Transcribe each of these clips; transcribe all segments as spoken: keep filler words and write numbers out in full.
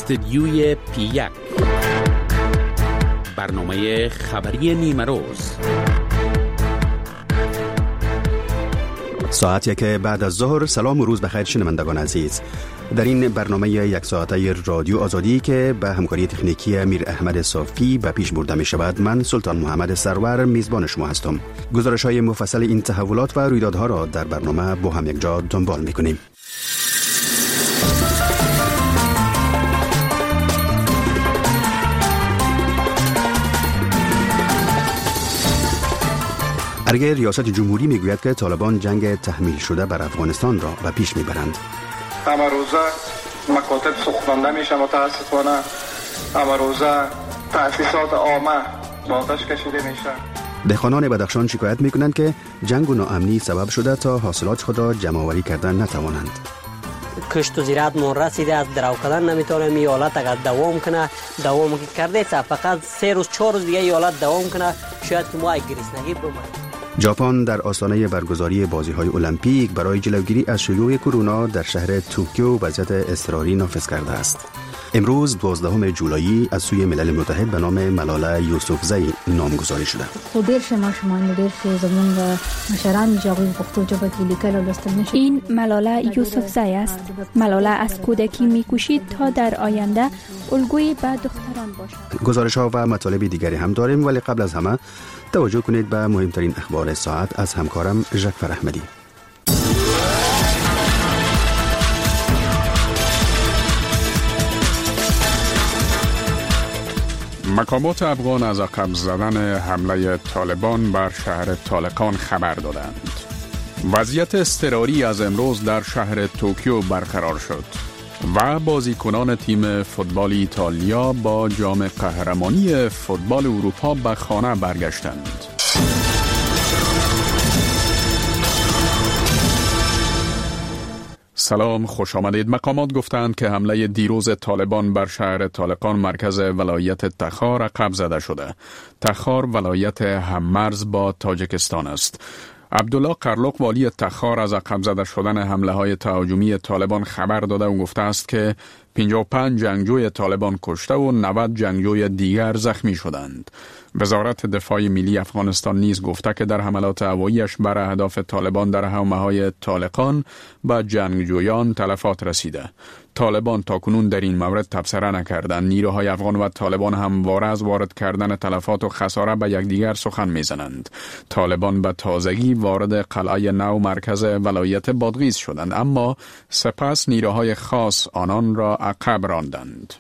استدیوی پی یک، برنامه خبری نیمه روز. ساعت یک بعد از ظهر. سلام و روز بخیر شنوندگان عزیز. در این برنامه یک ساعته رادیو آزادی که به همکاری تکنیکی امیر احمد صافی به پیش برده می شود، من سلطان محمد سرور میزبان شما هستم. گزارش های مفصل این تحولات و رویدادها را در برنامه با هم یک جا دنبال می کنیم. ارگه ریاست جمهوری میگوید که طالبان جنگ تحمیل شده بر افغانستان را به پیش میبرند. همه روزه مکاتب سوختانده میشه، متاسفانه همه روزه تأسیسات عامه با آتش کشیده میشه. دهقانان بدخشان شکایت میکنند که جنگ و ناامنی سبب شده تا حاصلات خود را جمع آوری کردن نتوانند. کشت و زراعت مون رسیده، از درو کردن نمیتونه. می حالت اگر دوام کنه دوام کرده تا فقط سه روز چهار روز دیگه حالت دوام کنه، شاید که ما گریسنگی بمانیم. ژاپن در آستانه برگزاری بازی‌های المپیک برای جلوگیری از شیوع کرونا در شهر توکیو وضعیت اضطراری نافذ کرده است. امروز دوازدهم جولای از سوی ملل متحد به نام ملاله یوسفزی نامگذاری شده. این ملاله یوسفزی است. ملاله از کودکی می‌کوشید تا در آینده الگویی به دختران باشد. گزارش‌ها و مطالب دیگری هم داریم، ولی قبل از همه توجه کنید به مهمترین اخبار ساعت از همکارم ژکفر احمدی. مقامات افغان از عقب زدن حمله طالبان بر شهر طالقان خبر دادند. وضعیت اضطراری از امروز در شهر توکیو برقرار شد و بازیکنان تیم فوتبال ایتالیا با جام قهرمانی فوتبال اروپا به خانه برگشتند. سلام، خوش آمدید. مقامات گفتند که حمله دیروز طالبان بر شهر طالقان مرکز ولایت تخار عقب زده شده. تخار ولایت هممرز با تاجیکستان است. عبدالله قرلق والی تخار از عقب زده شدن حمله های تهاجمی طالبان خبر داده و گفته است که پنجاه و پنج جنگجوی طالبان کشته و نود جنگجوی دیگر زخمی شدند. وزارت دفاع ملی افغانستان نیز گفته که در حملات هوایی‌اش بر اهداف طالبان در حومه‌های طالقان به جنگجویان تلفات رسیده. طالبان تاکنون در این مورد تبصره نکردند. نیروهای افغان و طالبان همواره از وارد کردن تلفات و خساره به یکدیگر سخن میزنند. طالبان به تازگی وارد قلعه نو مرکز ولایت بادغیس شدند، اما سپس نیروهای خاص آنان را عقب راندند.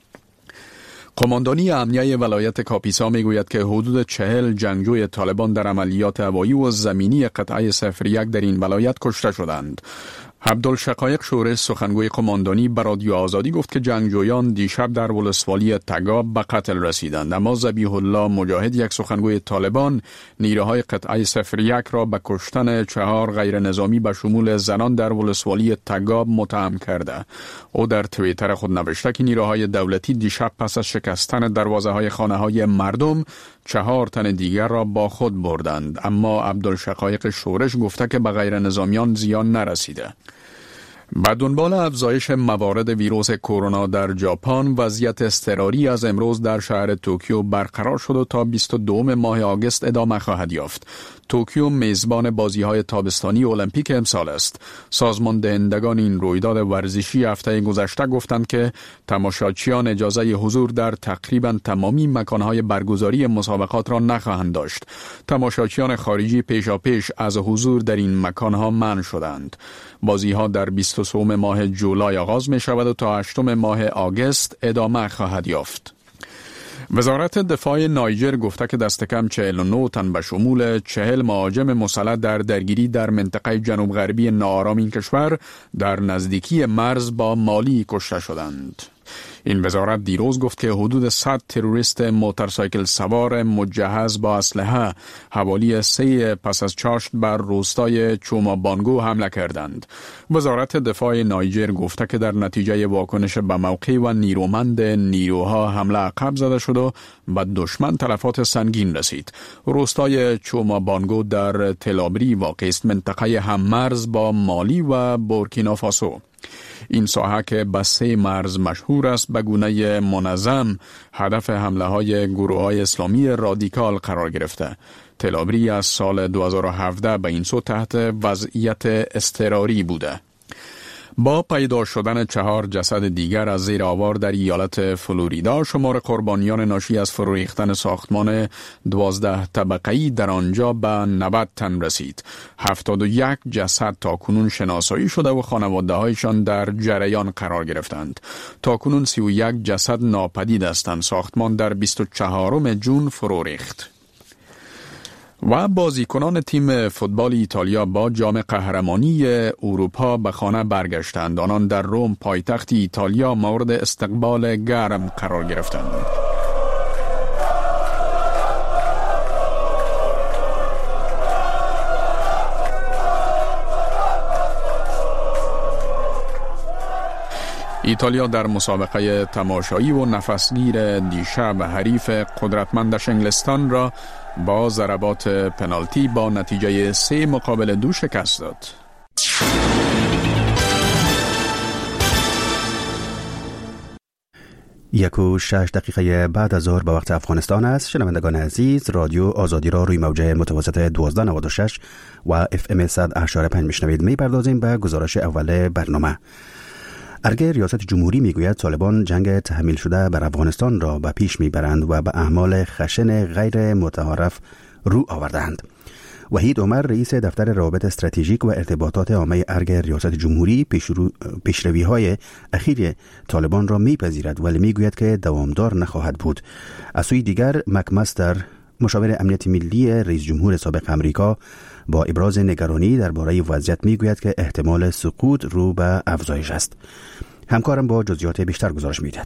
قماندانی امنیه ولایت کاپیسا میگوید که حدود چهل جنگجوی طالبان در عملیات هوایی و زمینی قطعه صفر یک در این ولایت کشته شدند. عبدالشقایق شورش سخنگوی قماندانی به رادیو آزادی گفت که جنگجویان دیشب در ولسوالی تگاب به قتل رسیدند، اما ذبیح الله مجاهد، یک سخنگوی طالبان، نیروهای قطعه صفر یک را به کشتن چهار غیر نظامی به شمول زنان در ولسوالی تگاب متهم کرده. او در توییتر خود نوشته که نیروهای دولتی دیشب پس از شکستن دروازه های خانه های مردم چهار تن دیگر را با خود بردند، اما عبدالشقایق شورش گفته که به غیر نظامیان زیان نرسیده. با دنبال افزایش موارد ویروس کرونا در ژاپن، وضعیت اضطراری از امروز در شهر توکیو برقرار شد و تا بیست و دو ماه آگوست ادامه خواهد یافت. توکیو میزبان بازی‌های تابستانی المپیک امسال است. سازمان دهندگان این رویداد ورزشی هفته گذشته گفتند که تماشاچیان اجازه حضور در تقریباً تمامی مکان‌های برگزاری مسابقات را نخواهند داشت. تماشاچیان خارجی پیشاپیش از حضور در این مکان‌ها منع شدند. بازی‌ها در بیست و سه ماه جولای آغاز می‌شود و تا هشتم ماه آگوست ادامه خواهد یافت. وزارت دفاع نایجر گفته که دست کم چهل و نه تن به شمول چهل مهاجم مسلح در درگیری در منطقه جنوب غربی ناآرام این کشور در نزدیکی مرز با مالی کشته شدند. این وزارت دیروز گفت که حدود صد تروریست موتورسایکل سوار مجهز با اسلحه حوالی سه پس از چاشت بر روستای چومابانگو حمله کردند. وزارت دفاع نایجر گفته که در نتیجه واکنش به موقع و نیرومند نیروها حمله عقب زده شد و به دشمن تلفات سنگین رسید. روستای چومابانگو در تلابری واقع است، منطقه هممرز با مالی و بورکینافاسو. این ساحه که به سه مرز مشهور است به گونه منظم هدف حمله های گروه های اسلامی رادیکال قرار گرفته. تل‌آبری از سال دو هزار و هفده به این سو تحت وضعیت اضطراری بوده. با پیدا شدن چهار جسد دیگر از زیر آوار در ایالت فلوریدا، شمار قربانیان ناشی از فرو ریختن ساختمان دوازده طبقه‌ای در آنجا به نود تن رسید. هفتاد و یک جسد تا کنون شناسایی شده و خانواده هایشان در جریان قرار گرفتند. تا کنون سی و یک جسد ناپدید هستند. ساختمان در بیست و چهارم ژوئن فرو ریخت. و بازیکنان تیم فوتبال ایتالیا با جام قهرمانی اروپا به خانه برگشتند. آنان در روم پایتخت ایتالیا مورد استقبال گرم قرار گرفتند. ایتالیا در مسابقه تماشایی و نفسگیر دیشب حریف قدرتمندش انگلستان را با ضربات پنالتی با نتیجه سه مقابل دو شکست داد. یک و شش دقیقه بعد از ظهر به وقت افغانستان است. شنوندگان عزیز، رادیو آزادی را روی موجه متوسط دوازده نود و شش و اف ام صد و هشت و پنج میشنوید. میپردازیم به گزارش اول برنامه. ارگه ریاست جمهوری میگوید طالبان جنگ تحمیل شده بر افغانستان را به پیش میبرند و به اعمال خشن غیر متعارف رو آوردند. وحید عمر رئیس دفتر روابط استراتژیک و ارتباطات عامه ارگه ریاست جمهوری پیشروی های اخیر طالبان را میپذیرد ولی میگوید که دوامدار نخواهد بود. از سوی دیگر مکمستر مشاور امنیت ملی رئیس جمهور سابق امریکا با ابراز نگرانی درباره وضعیت میگوید که احتمال سقوط رو به افزایش است. همکارم با جزئیات بیشتر گزارش میدهد.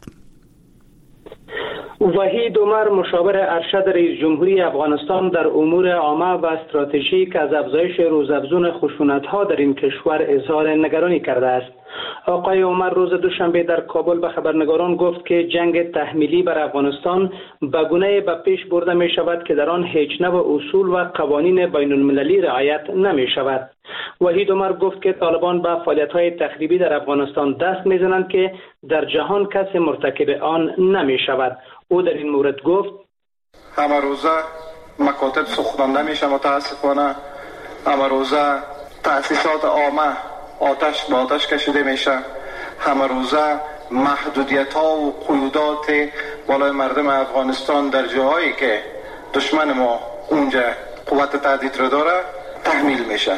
وحید عمر مشاور ارشد رئیس جمهوری افغانستان در امور عامه و استراتژیک از افزایش روزافزون خشونت‌ها در این کشور اظهار نگرانی کرده است. آقای عمر روز دوشنبه در کابل به خبرنگاران گفت که جنگ تحمیلی بر افغانستان به گونه‌ای به پیش برده می شود که در آن هیچ نوع اصول و قوانین بین المللی رعایت نمی شود. وحید عمر گفت که طالبان به فعالیت‌های تخریبی در افغانستان دست می‌زنند که در جهان کسی مرتکب آن نمی شود. او در این مورد گفت: همه روزه مکاتب سوختانده میشه، متاسفانه همه روزه تأسیسات عامه آتش با آتش کشیده میشه، همه روزه محدودیت ها و قیودات بالای مردم افغانستان در جاهایی که دشمن ما اونجا قوت تهدید رو داره تحمیل میشه.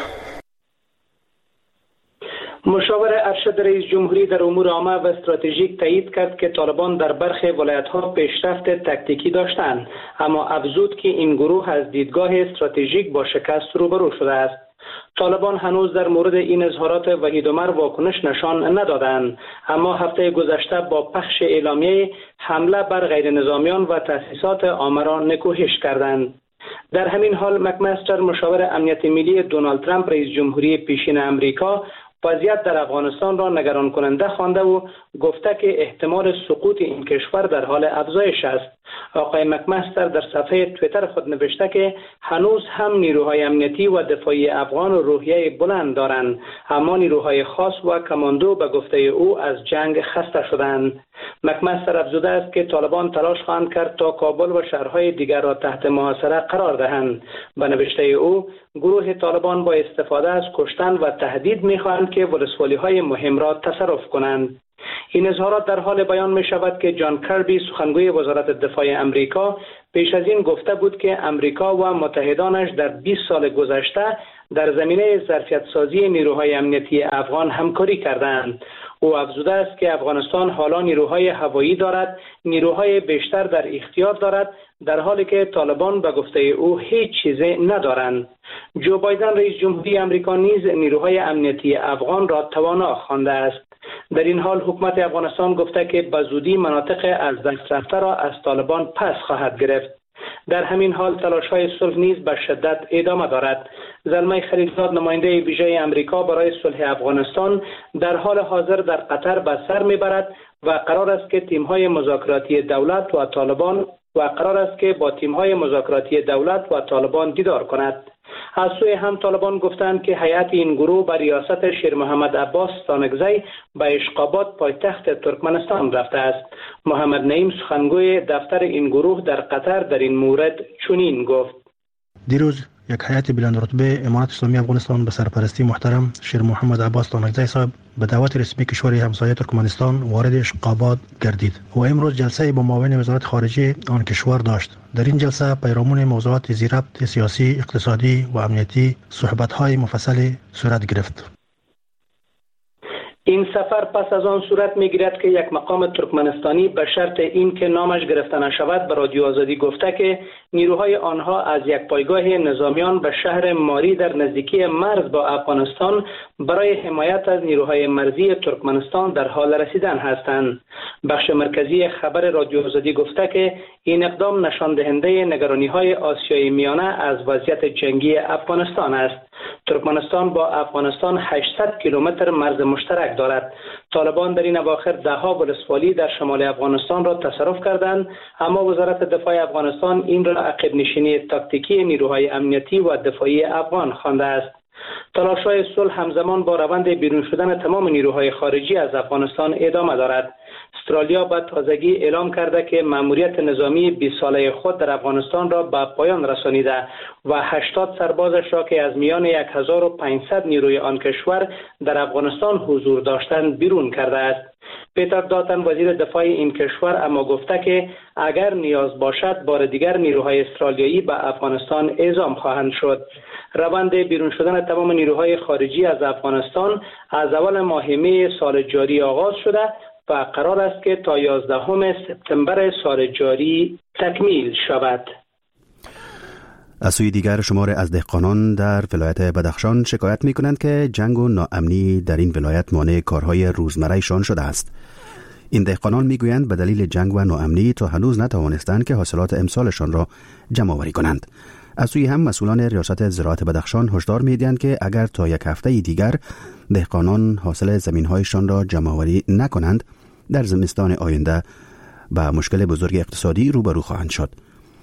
مشاور ارشد رئیس جمهوری در امور عامه و استراتژیک تایید کرد که طالبان در برخی ولایت‌ها پیشرفت تکتیکی داشتند، اما افزود که این گروه از دیدگاه استراتژیک با شکست روبرو شده است. طالبان هنوز در مورد این اظهارات وحید عمر واکنش نشان ندادند، اما هفته گذشته با پخش اعلامیه حمله بر غیر نظامیان و تأسیسات عامه را نکوهش کردند. در همین حال مکمستر مشاور امنیت ملی دونالد ترامپ رئیس جمهوری پیشین امریکا وضعیت در افغانستان را نگران کننده خوانده و گفته که احتمال سقوط این کشور در حال افزایش است. آقای مکمستر در صفحه توییتر خود نوشته که هنوز هم نیروهای امنیتی و دفاعی افغان روحیه بلند دارند، اما نیروهای خاص و کماندو به گفته او از جنگ خسته شدند. مکمستر افزوده است که طالبان تلاش خواهند کرد تا کابل و شهرهای دیگر را تحت محاصره قرار دهند. به نوشته او گروه طالبان با استفاده از کشتن و تهدید می‌خواهند که ولسوالی‌های مهم را تصرف کنند. این اظهارات در حال بیان می شود که جان کربی سخنگوی وزارت دفاع امریکا پیش از این گفته بود که امریکا و متحدانش در بیست سال گذشته در زمینه ظرفیت سازی نیروهای امنیتی افغان همکاری کردند. او افزوده است که افغانستان حالا نیروهای هوایی دارد، نیروهای بیشتر در اختیار دارد، در حالی که طالبان به گفته او هیچ چیزی ندارند. جو بایدن رئیس جمهوری امریکا نیز نیروهای امنیتی افغان را توانا خوانده است. در این حال حکومت افغانستان گفته که به زودی مناطق از دست رفته را از طالبان پس خواهد گرفت. در همین حال تلاش‌های صلح نیز به شدت ادامه دارد. زلمه خلیلزاد نماینده ویژه امریکا برای صلح افغانستان در حال حاضر در قطر به سر میبرد و قرار است که تیم‌های مذاکراتی دولت و طالبان و قرار است که با تیم‌های مذاکراتی دولت و طالبان دیدار کند. از سوی هم طالبان گفتند که هیئت این گروه به ریاست شیر محمد عباس ستانکزی به اشقاباد پایتخت ترکمنستان رفته است. محمد نعیم سخنگوی دفتر این گروه در قطر در این مورد چنین گفت: دیروز یک هیئت بلند رتبه امارت اسلامی افغانستان به سرپرستی محترم شیر محمد عباس ستانکزی صاحب به دعوت رسمی کشور همسایه ترکمنستان وارد اشقاباد گردید و امروز جلسه با معاون وزارت خارجه آن کشور داشت. در این جلسه پیرامون موضوعات ذی ربط سیاسی، اقتصادی و امنیتی صحبت‌های مفصلی صورت گرفت. این سفر پس از آن صورت می‌گیرد که یک مقام ترکمنستانی به شرط این که نامش گرفته نشود به رادیو آزادی گفته که نیروهای آنها از یک پایگاه نظامیان به شهر ماری در نزدیکی مرز با افغانستان برای حمایت از نیروهای مرزی ترکمنستان در حال رسیدن هستند. بخش مرکزی خبر رادیو آزادی گفته که این اقدام نشان دهنده نگرانی‌های آسیای میانه از وضعیت جنگی افغانستان است. ترکمنستان با افغانستان هشتصد کیلومتر مرز مشترک دارد. طالبان در این اواخر ده‌ها ولسوالی در شمال افغانستان را تصرف کردند، اما وزارت دفاع افغانستان این را عقب نشینی تاکتیکی نیروهای امنیتی و دفاعی افغان خوانده است. تلاش‌های صلح همزمان با روند بیرون شدن تمام نیروهای خارجی از افغانستان ادامه دارد. استرالیا به تازگی اعلام کرده که مأموریت نظامی بیست ساله خود در افغانستان را به پایان رسانیده و هشتاد سربازش را که از میان هزار و پانصد نیروی آن کشور در افغانستان حضور داشتند بیرون کرده است. پیتر داتن وزیر دفاع این کشور اما گفته که اگر نیاز باشد بار دیگر نیروهای استرالیایی به افغانستان اعزام خواهند شد. روند بیرون شدن تمام نیروهای خارجی از افغانستان از اول ماه می سال جاری آغاز شده و قرار است که تا یازدهم سپتامبر سال جاری تکمیل شود. از سوی دیگر شمار از دهقانان در ولایت بدخشان شکایت می کنند که جنگ و ناامنی در این ولایت مانع کارهای روزمره‌شان شده است. این دهقانان می گویند به دلیل جنگ و ناامنی تا هنوز نتوانستند که حاصلات امسالشان را جمع آوری کنند. از سوی هم مسئولان ریاست زراعت بدخشان هشدار می دهند که اگر تا یک هفته دیگر دهقانان حاصل زمین‌هایشان را جمع آوری نکنند در زمستان آینده با مشکل بزرگ اقتصادی روبرو خواهند شد.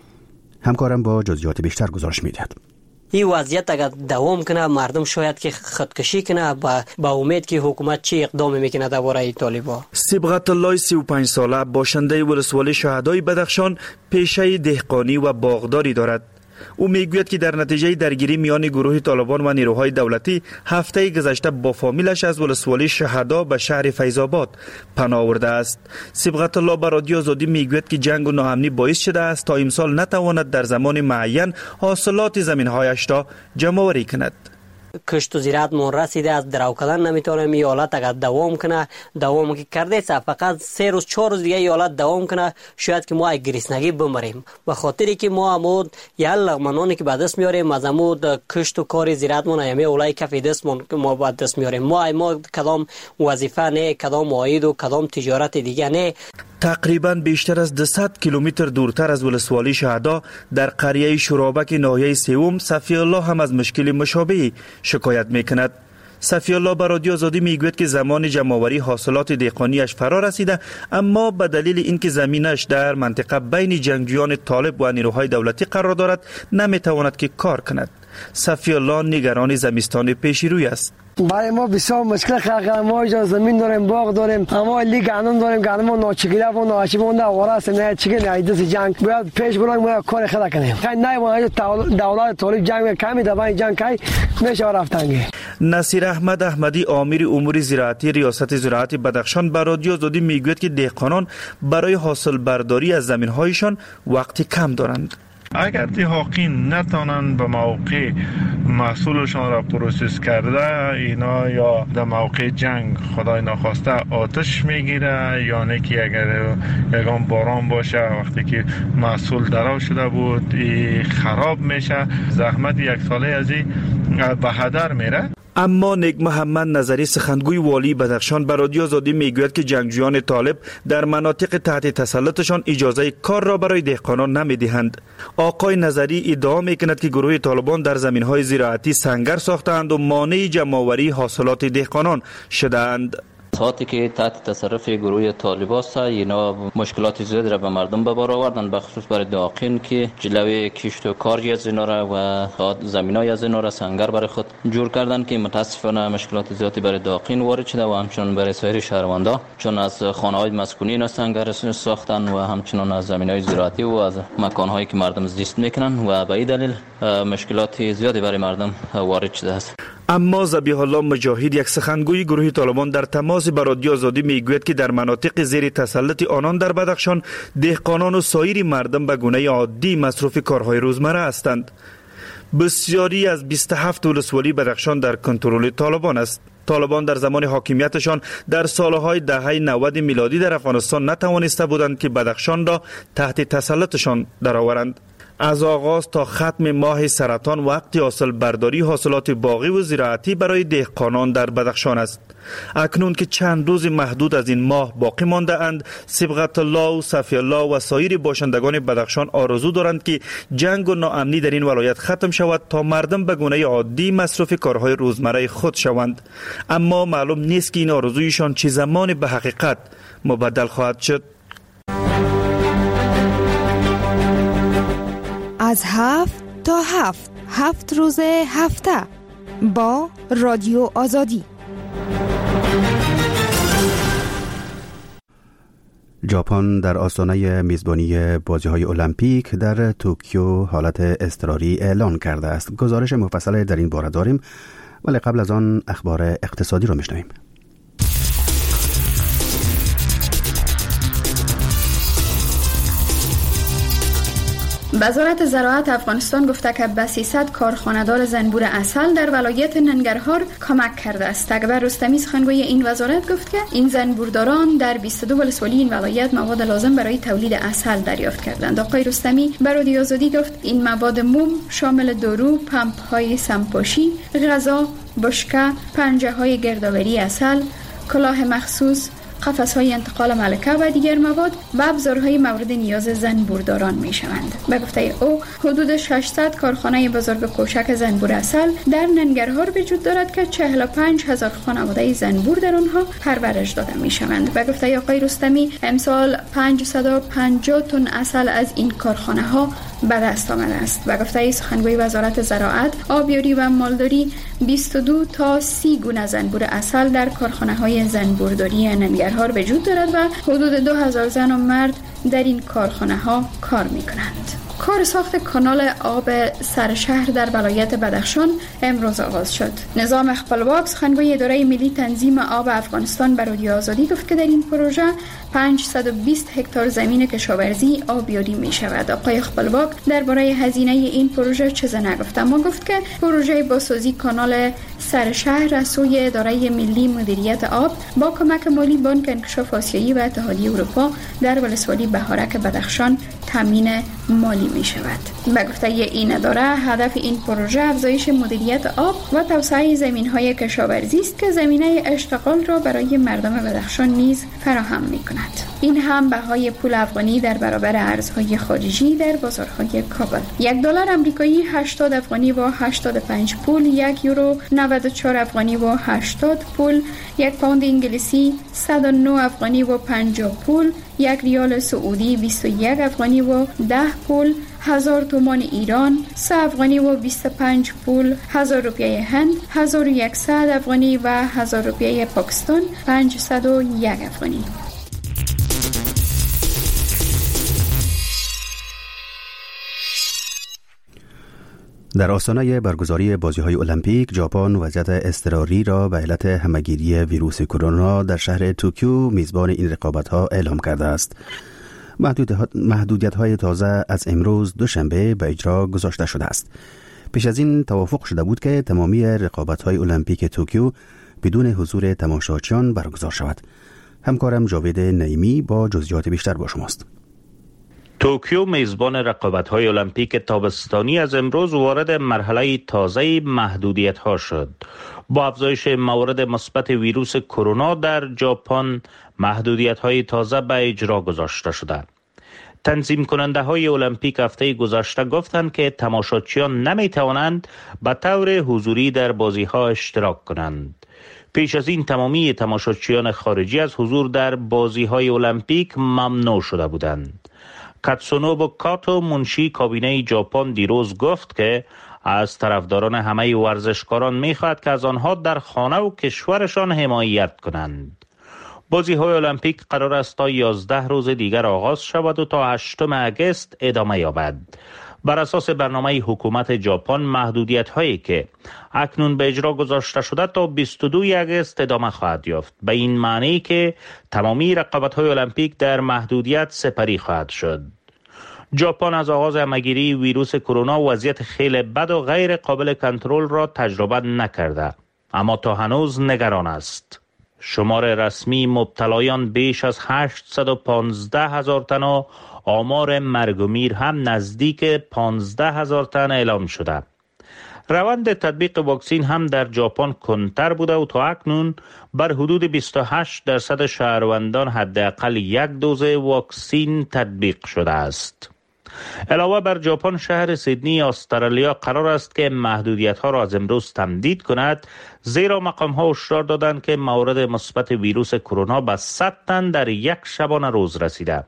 همکارم با جزئیات بیشتر گزارش می‌دهد. این وضعیت اگر دوام کنه مردم شاید که خودکشی کنه با با امید که حکومت چه اقدامی میکنه درباره طالبان. صبغت الله سی و پنج ساله باشنده ولسوالی شهدای بدخشان پیشه دهقانی و باغداری دارد. او میگوید که در نتیجه درگیری میان گروه طالبان و نیروهای دولتی هفته گذشته با فامیلش از ولسوالی شهدا به شهر فیض‌آباد پناه آورده است. صبغت الله به رادیو آزادی میگوید که جنگ و ناامنی باعث شده است تا امسال نتواند در زمان معین حاصلات زمین‌هایش را جمع آوری کند. کشت و زراعت من رسیده از درو کردن نمیتونه می حالت اگر دوام کنه دوام که کرده سه فقط سه روز چهار روز دیگه حالت دوام کنه شاید که ما گریسنگی بمریم و خاطری که ما امود یا لغمنانی که به دست میاریم از امود کشت و کار زراعت من ایمه اولای کف دست من ما به دست میاریم ما ما کدام وظیفه نه کدام عاید و کدام تجارت دیگه نه. تقریباً بیشتر از دویست کیلومتر دورتر از ولسوالی شهدا در قریه شورابک ناحیه سوم صفی الله هم از مشکل مشابهی شکایت میکند. صفی الله به رادیو آزادی میگوید که زمان جمع‌آوری حاصلات دهقانیش فرا رسیده، اما به دلیل اینکه زمینش در منطقه بین جنگجویان طالب و نیروهای دولتی قرار دارد نمیتواند که کار کند. صفی الله نگران زمستان پیش روی است. برای ما بسیار مشکل خلق ما اینجا زمین داریم، باغ داریم، اما لیگ گندم داریم، گندم ناچیکیده و ناچیک مونده وارث نه چیکه نه دست جنگ باید پیش بریم ما کار خدا کنیم. خیلی نه ما دولت طالب جنگ کمی دبای جنگ کی میشه رفتنگی. نصیر احمد احمدی امیر امور زراعتی ریاست زراعت بدخشان به رادیو آزادی میگوید که دهقانان برای حاصل برداری از زمین‌هایشان وقتی کم دارند. اگر دهقان نتانند به موقع محصولشان را پروسس کرده اینا یا در موقع جنگ خدای نخواسته آتش میگیره یا نه که اگر یگان باران باشه وقتی که محصول درو شده بود خراب میشه زحمت یک ساله از این به هدر میره. اما نگ محمد نظری سخنگوی والی بدخشان به رادیو آزادی میگوید که جنگجویان طالب در مناطق تحت تسلطشان اجازه کار را برای دهقانان نمیدهند. آقای نظری ادعا میکند که گروه طالبان در زمینهای زراعتی سنگر ساختند و مانع جمع‌آوری حاصلات دهقانان شدند. ساعتی که تحت تصرف گروه طالب است اینا مشکلات زیادی را به مردم به بار آوردن، به خصوص برای داقین که جلوی کشت و کاری از اینا را و زمینای از اینا را سنگر برای خود جور کردن که متاسفانه مشکلات زیادی برای داقین وارد شده و همچنین برای سایر شهروندان، چون از خانه‌های مسکونی اینا سنگر ساختن و همچنین از زمینای زراعتی و از مکان‌هایی که مردم زیست میکنن و به این دلیل مشکلات زیادی برای مردم وارد شده است. اما ذبیح الله مجاهد، یک سخنگوی گروه طالبان، در تماس با رادیو آزادی میگوید که در مناطق زیر تسلط آنان در بدخشان دهقانان و سایر مردم به گونه عادی مصروف کارهای روزمره هستند. بسیاری از بیست و هفت ولسوالی بدخشان در کنترل طالبان است. طالبان در زمان حاکمیتشان در سالهای دهه نود میلادی در افغانستان نتوانسته بودند که بدخشان را تحت تسلطشان درآورند. از آغاز تا ختم ماه سرطان وقت حاصل برداری حاصلات باغی و زراعتی برای دهقانان در بدخشان است. اکنون که چند روز محدود از این ماه باقی مانده اند، صبغت الله و صفی الله و سایر باشندگان بدخشان آرزو دارند که جنگ و ناامنی در این ولایت ختم شود تا مردم به گونه عادی مصروف کارهای روزمره خود شوند. اما معلوم نیست که این آرزویشان چه زمان به حقیقت مبدل خواهد شد. از هفت تا هفت هفت روز هفته با رادیو آزادی. ژاپن در آستانه میزبانی بازی‌های المپیک در توکیو حالت اضطراری اعلان کرده است. گزارش مفصل در این باره داریم، ولی قبل از آن اخبار اقتصادی رو میشنویم. وزارت زراعت افغانستان گفته که به سیصد کارخانه‌دار زنبور عسل در ولایت ننگرهار کمک کرده است. اکبر رستمی سخنگوی این وزارت گفت که این زنبورداران در بیست و دو ولسوالی این ولایت مواد لازم برای تولید عسل دریافت کردند. آقای رستمی به رادیو آزادی گفت این مواد موم شامل دارو، پمپ‌های سمپاشی، غذا، بشکه، پنجه‌های گردآوری عسل، کلاه مخصوص، قفس‌های انتقال ملکه و دیگر مواد و ابزارهای مورد نیاز زنبورداران می‌شوند. به گفته او حدود ششصد کارخانه بزرگ کوچک زنبور عسل در ننگرهار وجود دارد که چهل و پنج هزار خانواده زنبور در آنها پرورش داده می‌شوند. به گفته آقای رستمی امسال پانصد و پنجاه تن عسل از این کارخانه‌ها به دست آمده است. و گفته سخنگوی وزارت زراعت، آبیاری و مالداری بیست و دو تا سی گونه زنبور عسل در کارخانه‌های زنبورداری ننگرهار وجود دارد و حدود دو هزار زن و مرد در این کارخانه‌ها کار می‌کنند. کار ساخت کانال آب سرشهر در ولایت بدخشان امروز آغاز شد. نظام اخپلواک سخنگوی اداره ملی تنظیم آب افغانستان به رادیو آزادی گفت که در این پروژه پانصد و بیست هکتار زمین کشاورزی آبیاری می شود. آقای اخپلواک درباره هزینه این پروژه چیزی نگفت، اما گفت که پروژه بازسازی کانال سرشهر از سوی اداره ملی مدیریت آب با کمک مالی بانک انکشاف آسیایی و اتحادیه اروپا در ولسوالی بهارک بدخشان تامین مالی می شود. به گفته این اداره هدف این پروژه افزایش مدیریت آب و توسعه زمین‌های کشاورزی است که زمینه اشتغال را برای مردم بدخشان نیز فراهم می کند. این هم بهای پول افغانی در برابر ارزهای خارجی در بازارهای کابل. یک دلار آمریکایی هشتاد افغانی و هشتاد و پنج پول، یک یورو نود و چهار افغانی و هشتاد پول، یک پوند انگلیسی صد و نه افغانی و پنجاه پول، یک ریال سعودی بیست و یک افغانی و ده پول، هزار تومان ایران سه افغانی و بیست و پنج پول، هزار روپیه هند هزار و یکصد افغانی و هزار روپیه پاکستان پانصد و یک افغانی. در آستانه برگزاری بازی‌های المپیک، ژاپن وضعیت اضطراری را به علت همه‌گیری ویروس کرونا در شهر توکیو میزبان این رقابت‌ها اعلام کرده است. محدودیت‌های تازه از امروز دوشنبه به اجرا گذاشته شده است. پیش از این توافق شده بود که تمامی رقابت‌های المپیک توکیو بدون حضور تماشاچیان برگزار شود. همکارم جاوید نعیمی با جزئیات بیشتر با شماست. توکیو میزبان رقابت‌های المپیک تابستانی از امروز وارد مرحله تازه محدودیت‌ها شد. با افزایش موارد مثبت ویروس کرونا در ژاپن، محدودیت‌های تازه به اجرا گذاشته شده. تنظیم کننده های المپیک هفته گذشته گفتند که تماشاچیان نمی توانند به طور حضوری در بازی ها اشتراک کنند. پیش از این تمامی تماشاچیان خارجی از حضور در بازی‌های المپیک ممنوع شده بودند. کاتسونوبو کاتو منشی کابینه ژاپن دیروز گفت که از طرفداران همه ورزشکاران می‌خواهد که از آنها در خانه و کشورشان حمایت کنند. بازی‌های المپیک قرار است تا یازده روز دیگر آغاز شود و تا هشتم اگست ادامه یابد. بر اساس برنامه حکومت ژاپن محدودیت‌هایی که اکنون به اجرا گذاشته شده تا بیست و دوم اگست ادامه خواهد یافت، به این معنی که تمامی رقابت‌های المپیک در محدودیت سپری خواهد شد. ژاپن از آغاز همه‌گیری ویروس کرونا وضعیت خیلی بد و غیر قابل کنترل را تجربه نکرده، اما تا هنوز نگران است. شمار رسمی مبتلایان بیش از هشتصد و پانزده هزار تن و آمار مرگ و میر هم نزدیک پانزده هزار تن اعلام شده. روند تطبیق واکسین هم در ژاپن کندتر بوده و تا اکنون بر حدود بیست و هشت درصد شهروندان حداقل یک دوز واکسین تطبیق شده است. علاوه بر ژاپن، شهر سیدنی استرالیا قرار است که محدودیت ها را از امروز تمدید کند، زیرا مقام ها هشدار دادند که مورد مثبت ویروس کرونا به صد تن در یک شبانه روز رسیده.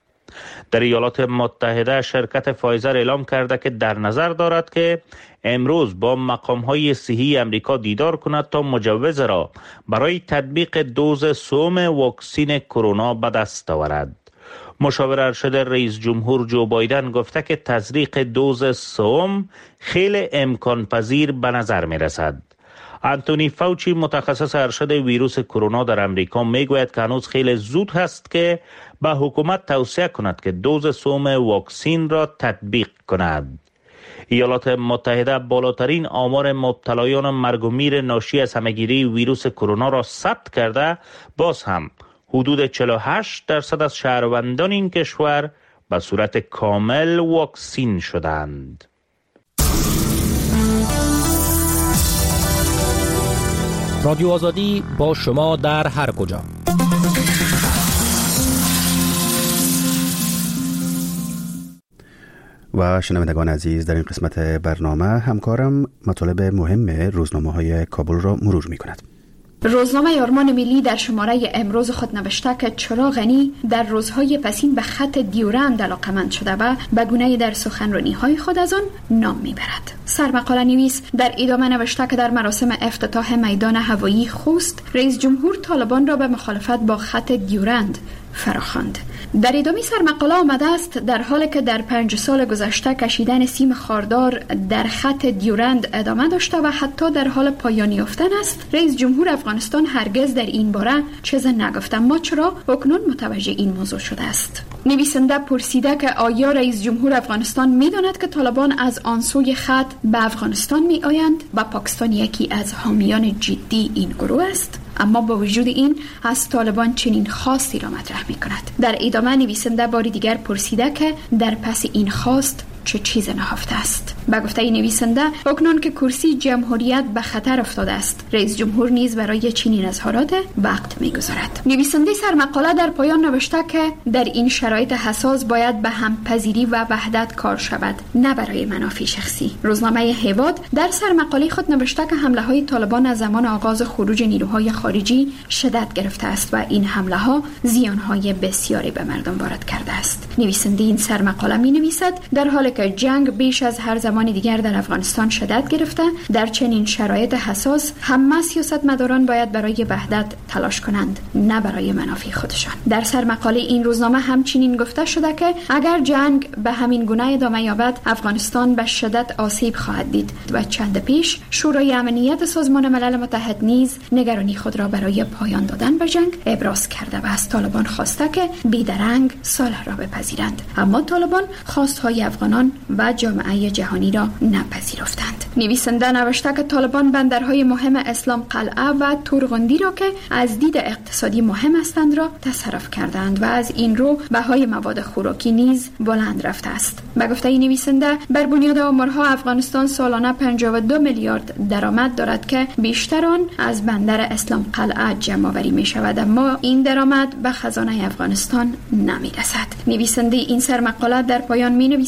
در ایالات متحده شرکت فایزر اعلام کرده که در نظر دارد که امروز با مقام های صحی امریکا دیدار کند تا مجوز را برای تطبیق دوز سوم واکسین کرونا به دست آورد. مشاور ارشد رئیس جمهور جو بایدن گفته که تزریق دوز سوم خیلی امکان پذیر به نظر می رسد. انتونی فاوچی متخصص ارشد ویروس کرونا در امریکا می گوید که هنوز خیلی زود هست که به حکومت توصیه کند که دوز سوم واکسین را تطبیق کند. ایالات متحده بالاترین آمار مبتلایان و مرگ و میر ناشی از همه‌گیری ویروس کرونا را ثبت کرده، باز هم حدود چهل و هشت درصد از شهروندان این کشور به صورت کامل واکسین شدند. رادیو آزادی با شما در هر کجا. و شنوندگان عزیز، در این قسمت برنامه همکارم مطالب مهم روزنامه‌های کابل را مرور می‌کند. روزنامه آرمان ملی در شماره امروز خود نوشته که چراغ غنی در روزهای پسین به خط دیورند علاقمند شده و به گونه‌ای در سخنرانی‌های خود از آن نام میبرد. سرمقاله نویس در ادامه نوشته که در مراسم افتتاح میدان هوایی خوست، رئیس جمهور طالبان را به مخالفت با خط دیورند فراخواند. در ادامه سرمقاله آمده است در حالی که در پنج سال گذشته کشیدن سیم خاردار در خط دیورند ادامه داشته و حتی در حال پایان یافتن است، رئیس جمهور افغانستان هرگز در این باره چیز نگفت، اما چرا اکنون متوجه این موضوع شده است؟ نویسنده پرسیده که آیا رئیس جمهور افغانستان می‌داند که طالبان از آن سوی خط به افغانستان می‌آیند و پاکستان یکی از حامیان جدی این گروه است؟ اما با وجود این از طالبان چنین خواستی را مطرح می‌کند. در ادامه نویسنده باری دیگر پرسیده که در پس این خواست چه چیز نهفته است. با گفته نویسنده اکنون که کرسی جمهوریت به خطر افتاده است، رئیس جمهور نیز برای چنین اظهارات وقت می‌گذارد. نویسنده سرمقاله در پایان نوشته که در این شرایط حساس باید به همپذیری و وحدت کار شود، نه برای منافع شخصی. روزنامه هیواد در سرمقاله خود نوشته که حمله‌های طالبان از زمان آغاز خروج نیروهای خارجی شدت گرفته است و این حمله‌ها زیان‌های بسیاری به مردم وارد کرده است. نویسنده این سرمقاله می‌نویسد در حالی که جنگ بیش از هر زمان دیگر در افغانستان شدت گرفته، در چنین شرایط حساس همه سیاستمداران باید برای وحدت تلاش کنند، نه برای منافع خودشان. در سرمقاله این روزنامه همچنین گفته شده که اگر جنگ به همین گونه ادامه یابد، افغانستان به شدت آسیب خواهد دید و چند پیش شورای امنیت سازمان ملل متحد نیز نگرانی خود را برای پایان دادن به جنگ ابراز کرده و از طالبان خواسته که بیدرنگ صلح را بپذیرند، اما طالبان خواستهای افغانان و جامعه جهانی را نپذیرفتند. نویسنده نوشته که طالبان بندرهای مهم اسلام قلعه و تورغندی را که از دید اقتصادی مهم هستند را تصرف کردند و از این رو بهای مواد خوراکی نیز بلند رفته است. به گفته نویسنده بر بنیاد آمارها افغانستان سالانه پنجاه و دو میلیارد درآمد دارد که بیشتر آن از بندر اسلام قلعه جمع آوری می شود، اما این درآمد به خزانه افغانستان نمی رسد. نویسنده این سرمقاله در پایان می نویسد که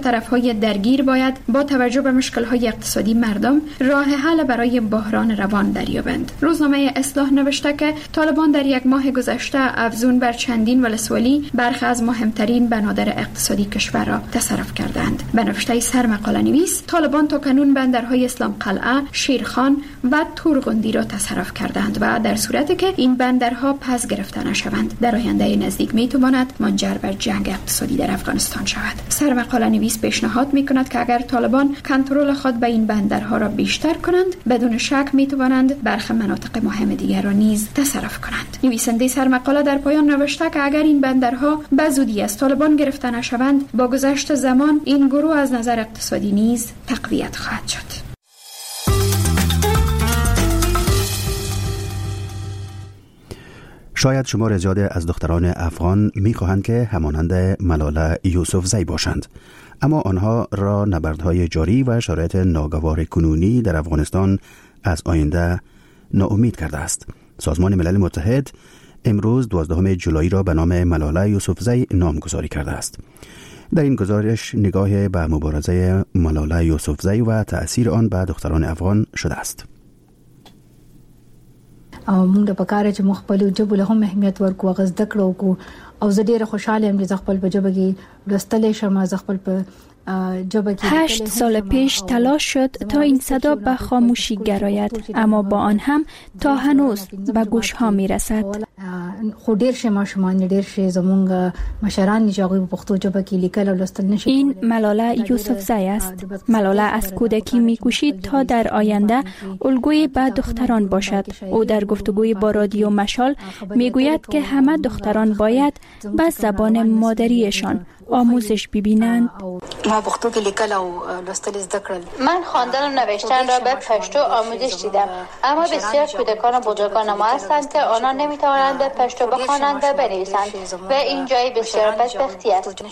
طرف‌های درگیر باید با توجه به مشکل‌های اقتصادی مردم راه حل برای بحران روان دریابند. روزنامه اصلاح نوشته که طالبان در یک ماه گذشته افزون بر چندین ولسوالی برخی از مهمترین بنادر اقتصادی کشور را تصرف کردند. به نوشته سرمقاله نویس، طالبان تا کنون بندرهای اسلام قلعه، شیرخان و تورغندی را تصرف کردند و در صورتی که این بندرها پس گرفته نشوند در آینده نزدیک میتواند منجر به جنگ اقتصادی در افغانستان شود. سرمقاله نویس پیشنهاد میکند که اگر طالبان کنترل خود به این بندرها را بیشتر کنند، بدون شک میتوانند برخی مناطق مهم دیگر را نیز تصرف کنند. نویسنده سرمقاله در پایان نوشته که اگر این بندرها به زودی از طالبان گرفته نشوند، با گذشت زمان این گروه از نظر اقتصادی نیز تقویت خواهد شد. شاید شمار زیاد از دختران افغان می‌خواهند که همانند ملاله یوسفزی باشند، اما آنها را نبردهای جاری و شرایط ناگوار کنونی در افغانستان از آینده ناامید کرده است. سازمان ملل متحد امروز دوازدهم جولای را به نام ملاله یوسفزی نامگذاری کرده است. در این گزارش نگاه به مبارزه ملاله یوسفزی و تأثیر آن به دختران افغان شده است. او موږ د پکاره چې مخبل جبو له هم اهمیت ورکو غز دکړو کو او زه ډیره خوشاله یم چې خپل په جبه کې لوستل شم، ز خپل په هشت سال پیش تلاش شد تا این صدا به خاموشی گراید، اما با آن هم تا هنوز به گوش ها می رسد. این ملاله یوسفزی است. ملاله از کودکی می کوشید تا در آینده الگوی به دختران باشد. او در گفتگوی با رادیو مشال می گوید که همه دختران باید به زبان مادریشان آموزش ببینند. من خواندن و نوشتن را به پشتو آموزش دیدم، اما بسیار کودکان و بزرگان ما هستند که آنها نمیتوانند به پشتو بخوانند و بنویسند و این جای بسیار بدبختی است.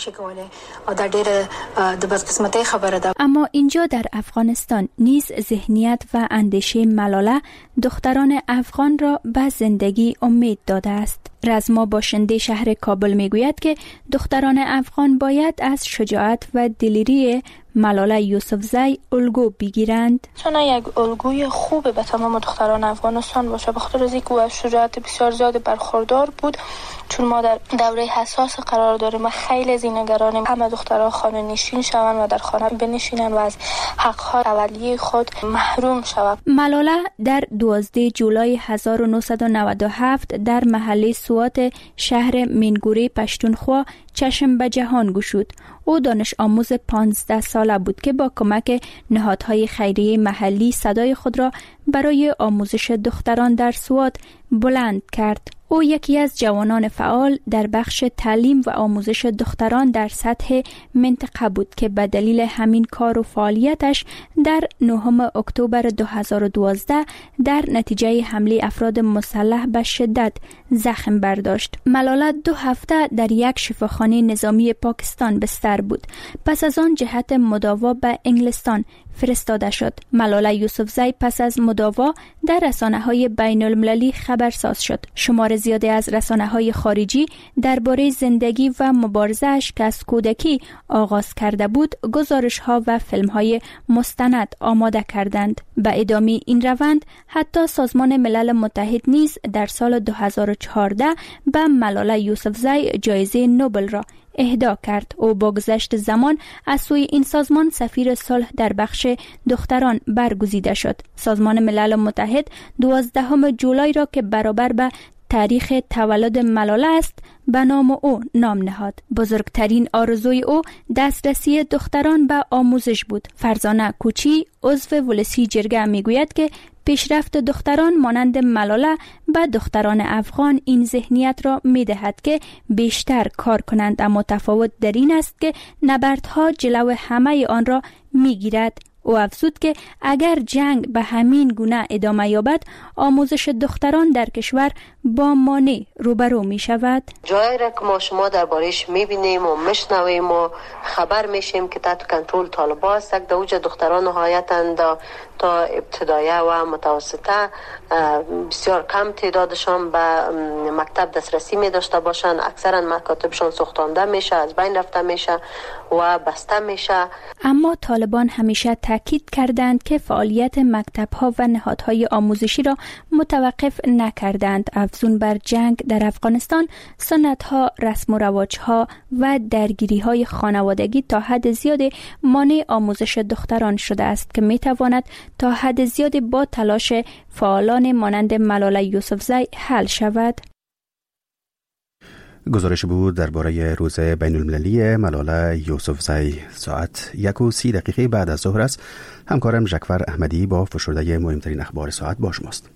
اما اینجا در افغانستان نیز ذهنیت و اندیشه ملاله دختران افغان را به زندگی امید داده است. رزما باشنده شهر کابل میگوید که دختران افغان باید از شجاعت و دلیری ملاله یوسفزی الگو بگیرند. چون یک الگوی خوب به تمام دختران افغانستان باشه، به خاطر اینکه او از شجاعت بسیار زیاد برخوردار بود. چون ما در دوره حساس قرار داریم و خیلی از نگرانیم همه دخترها خانه نشین شوند و در خانه بنشینند و از حق‌های اولیه خود محروم شوند. ملاله در دوازدهم جولای هزار و نهصد و نود و هفت در محله سوات شهر مینگوری پشتونخوا چشم به جهان گشود. او دانش آموز پانزده ساله بود که با کمک نهادهای خیریه محلی صدای خود را برای آموزش دختران در سوات بلند کرد. او یکی از جوانان فعال در بخش تعلیم و آموزش دختران در سطح منطقه بود که به دلیل همین کار و فعالیتش در نهم اکتبر دو هزار و دوازده در نتیجه حمله افراد مسلح به شدت زخم برداشت. ملاله دو هفته در یک شفاخانه نظامی پاکستان بستر بود. پس از آن جهت مداوا به انگلستان فرستاده شد. ملاله یوسفزی پس از مداوا در رسانه‌های بین المللی خبرساز شد. شمار زیادی از رسانه‌های خارجی درباره زندگی و مبارزه‌اش که از کودکی آغاز کرده بود، گزارش‌ها و فیلم‌های مستند آماده کردند. به ادامه این روند حتی سازمان ملل متحد نیز در سال دو هزار و چهارده به ملاله یوسفزی جایزه نوبل را اهدا کرد. او با گذشت زمان از سوی این سازمان سفیر صلح در بخش دختران برگزیده شد. سازمان ملل متحد دوازدهم جولای را که برابر به تاریخ تولد ملاله است به نام او نام نهاد. بزرگترین آرزوی او دسترسی دختران به آموزش بود. فرزانه کوچی عضو ولسی جرگه میگوید که پیشرفت دختران مانند ملاله به دختران افغان این ذهنیت را می‌دهد که بیشتر کار کنند، اما تفاوت در این است که نبردها جلو همه آن را می‌گیرد. او افزود که اگر جنگ به همین گونه ادامه یابد، آموزش دختران در کشور با مانع روبرو می شود. جایی را که ما شما دربارش می بینیم و میشنویم و خبر میشیم که تحت کنترل طالبان است، در اوج دختران نهایتاً تا ابتدایه و متوسطه بسیار کم تعدادشان به مکتب دسترسی می داشته باشند. اکثرا مکاتبشان سوختانده میشه، از بین رفته میشه و بسته میشه. اما طالبان همیشه تاکید کردند که فعالیت مکتب‌ها و نهادهای آموزشی را متوقف نکردند. افزون بر جنگ در افغانستان، سنت‌ها، رسم و رواج‌ها و درگیری‌های خانوادگی تا حد زیاد مانع آموزش دختران شده است که می‌تواند تا حد زیاد با تلاش فعالان مانند ملاله یوسفزی حل شود. گزارش بود درباره روز بین المللی ملاله یوسفزی. ساعت یک و سی دقیقه بعد از ظهر است. همکارم جعفر احمدی با فشرده مهمترین اخبار ساعت با شماست.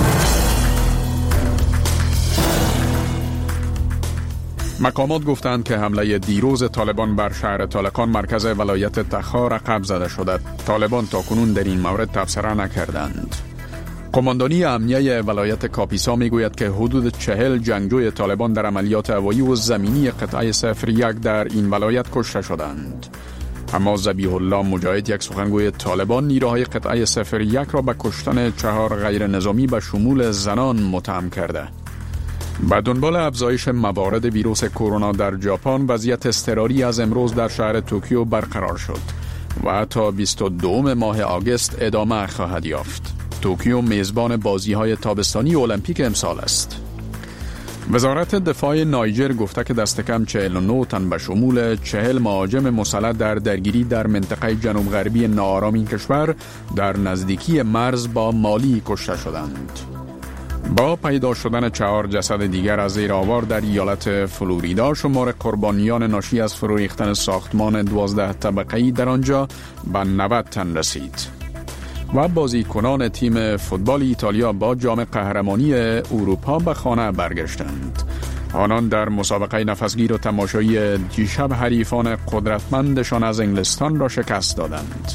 مقامات گفتند که حمله دیروز طالبان بر شهر طالقان مرکز ولایت تخار عقب زده شده. طالبان تاکنون در این مورد تبصره نکردند. قماندانی امنیه ولایت کاپیسا میگوید که حدود چهل جنگجوی طالبان در عملیات هوایی و زمینی قطعه صفر یک در این ولایت کشته شدند. اما ذبیح الله مجاهد، یک سخنگوی طالبان، نیروهای قطعه صفر یک را به کشتن چهار غیر نظامی به شمول زنان متهم کرده. به دنبال افزایش موارد ویروس کرونا در ژاپن، وضعیت اضطراری از امروز در شهر توکیو برقرار شد و تا بیست و دوم ماه آگوست ادامه خواهد یافت. توکیو میزبان بازی‌های تابستانی المپیک امسال است. وزارت دفاع نایجر گفته که دست کم چهل و نه تن به شمول چهل مهاجم مسلح در درگیری در منطقه جنوب غربی ناآرام این کشور در نزدیکی مرز با مالی کشته شدند. با پیدا شدن چهار جسد دیگر از زیر آوار در ایالت فلوریدا، شمار قربانیان ناشی از فرو ریختن ساختمان دوازده طبقه‌ای در آنجا به نود تن رسید. و بازیکنان تیم فوتبال ایتالیا با جام قهرمانی اروپا به خانه برگشتند. آنان در مسابقه نفسگیر و تماشایی دیشب حریفان قدرتمندشان از انگلستان را شکست دادند.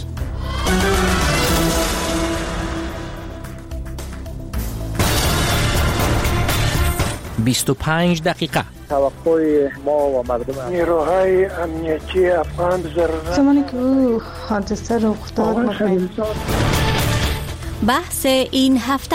بیست و پنج دقیقه. توقع ما و مردم نیروهای امنیتی افغان ضرورت زمانی که او حادثه رو افتاد. بحث این هفته: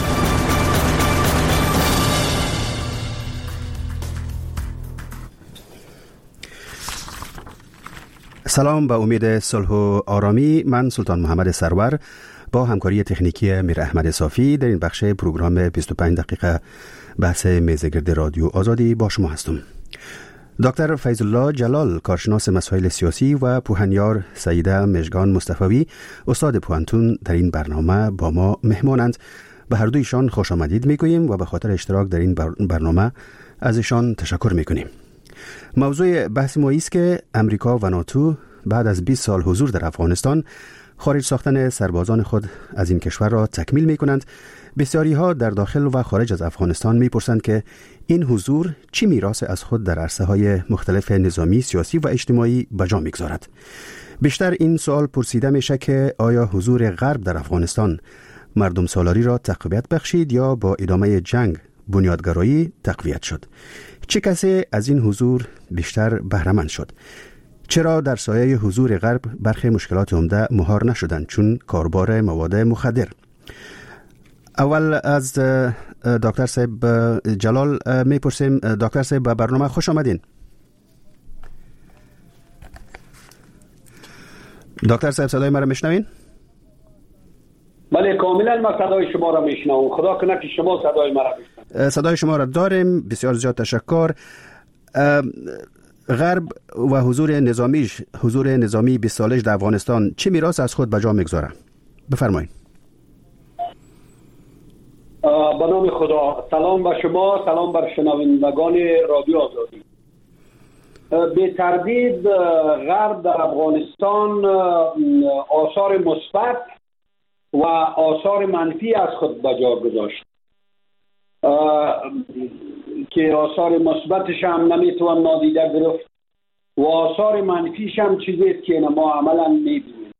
سلام، به امید صلح و آرامی. من سلطان محمد سرور با همکاری تکنیکی میر احمد صافی در این بخش پروگرام بیست و پنج دقیقه بحث میزگرد رادیو آزادی با شما هستم. دکتر فیض الله جلال، کارشناس مسائل سیاسی، و پوهنیار سیده مژگان مصطفی، استاد پوهنتون، در این برنامه با ما مهمانند. به هر دویشان خوش آمدید میگوییم و به خاطر اشتراک در این برنامه از ایشان تشکر میکنیم. موضوع بحث ما است که امریکا و ناتو بعد از بیست سال حضور در افغانستان خارج ساختن سربازان خود از این کشور را تکمیل می کنند. بسیاری ها در داخل و خارج از افغانستان می پرسند که این حضور چی میراث از خود در عرصه های مختلف نظامی، سیاسی و اجتماعی به جا می گذارد. بیشتر این سوال پرسیده میشه که آیا حضور غرب در افغانستان مردم سالاری را تقویت بخشید یا با ادامه جنگ بنیادگرایی تقویت شد؟ چه کسی از این حضور بیشتر بهره‌مند شد؟ چرا در سایه حضور غرب برخی مشکلات عمده مهار نشدند، چون کاربار مواد مخدر؟ اول از دکتر صاحب جلال میپرسیم. دکتر صاحب، به برنامه خوش آمدین. دکتر صاحب، صدای ما را میشنوین؟ بله، کاملا ما صدای شما را میشنوم. خدا کنه که شما صدای ما را بشنوید. صدای شما را داریم. بسیار زیاد تشکر. غرب و حضور نظامیش حضور نظامی بیست سالش در افغانستان چه میراث از خود به جا میگذاره؟ بفرمایید. به نام خدا. سلام به شما، سلام بر شنوندگان رادیو آزادی. به تردید غرب در افغانستان آثار مثبت و آثار منفی از خود به جا گذاشت که آثار مثبتش هم نمیتوان نادیده گرفت و آثار منفیش هم چیزی است که ما عملا میبینیم.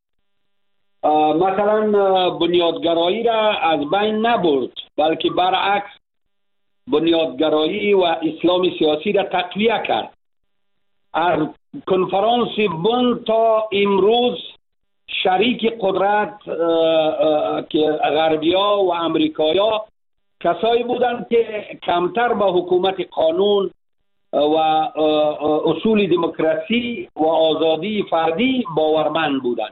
مثلا بنیادگرایی را از بین نبرد، بلکه برعکس بنیادگرایی و اسلام سیاسی را تقویه کرد. از کنفرانس بن تا امروز شریک قدرت که غربی‌ها و امریکایی‌ها کسایی بودند که کمتر به حکومت قانون و اصول دموکراسی و آزادی فردی باورمند بودند.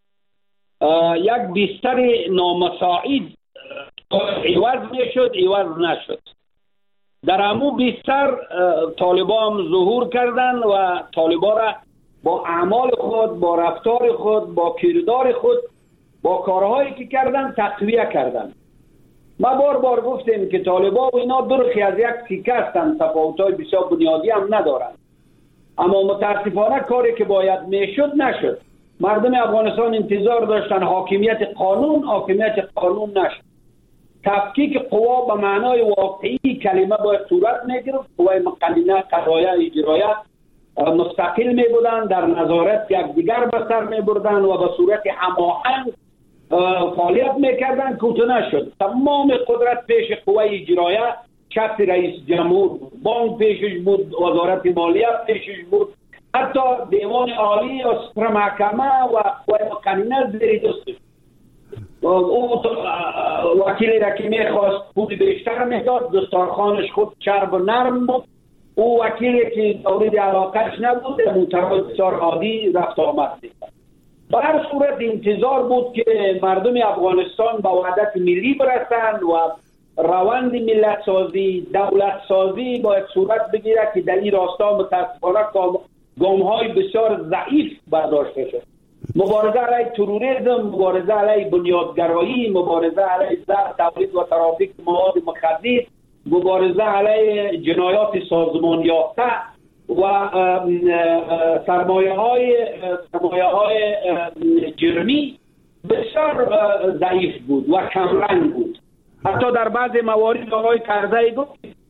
یک بستر نامساعد عوض میشد، عوض نشد. در همو بستر طالبان هم ظهور کردند و طالبان را با اعمال خود، با رفتار خود، با کردار خود، با کارهایی که کردن تقویه کردن. ما بار بار گفتیم که طالبان و اینا درخی از یک سیکه هستند، تفاوت‌های بسیار بنیادی هم ندارند، اما متاسفانه کاری که باید میشد نشد. مردم افغانستان انتظار داشتن حاکمیت قانون، حاکمیت قانون نشد. تفکیک قوا به معنای واقعی کلمه باید صورت میگرفت. قوای مقننه، قضایه، اجرایه مستقل می بودند، در نظارت یکدیگر به سر می بردند و به صورت هماهنگ فعالیت می کردند. کوتاه نشد. تمام قدرت پیش قوای اجرایه، چپ رئیس جمهور بود، بانک پیشش بود، وزارت مالیات پیشش بود، حتی دیوان عالی و سپر محکمه و قوای مقننه زیر دستش. او وکیلی را که میخواست پول بیشتر میداد، دستارخانش خود چرب و نرم بود. او وکیلی که مورد علاقهش نبود، مترا بسیار عادی رفت آمد میکرد. به هر صورت انتظار بود که مردم افغانستان به وحدت ملی برسند و روند ملت سازی، دولت سازی باید صورت بگیرد که در این راستا متاسفانه گام های بسیار ضعیف برداشته شد. مبارزه علیه تروریسم، مبارزه علیه بنیادگرایی، مبارزه علیه زر، تولید و ترافیک مواد مخدر، مبارزه علیه جنایات سازمان یافته و سرمایه های سرمایه های جرمی بسیار ضعیف بود و کمرنگ بود. حتی در بعض موارد آقای کرزی گفت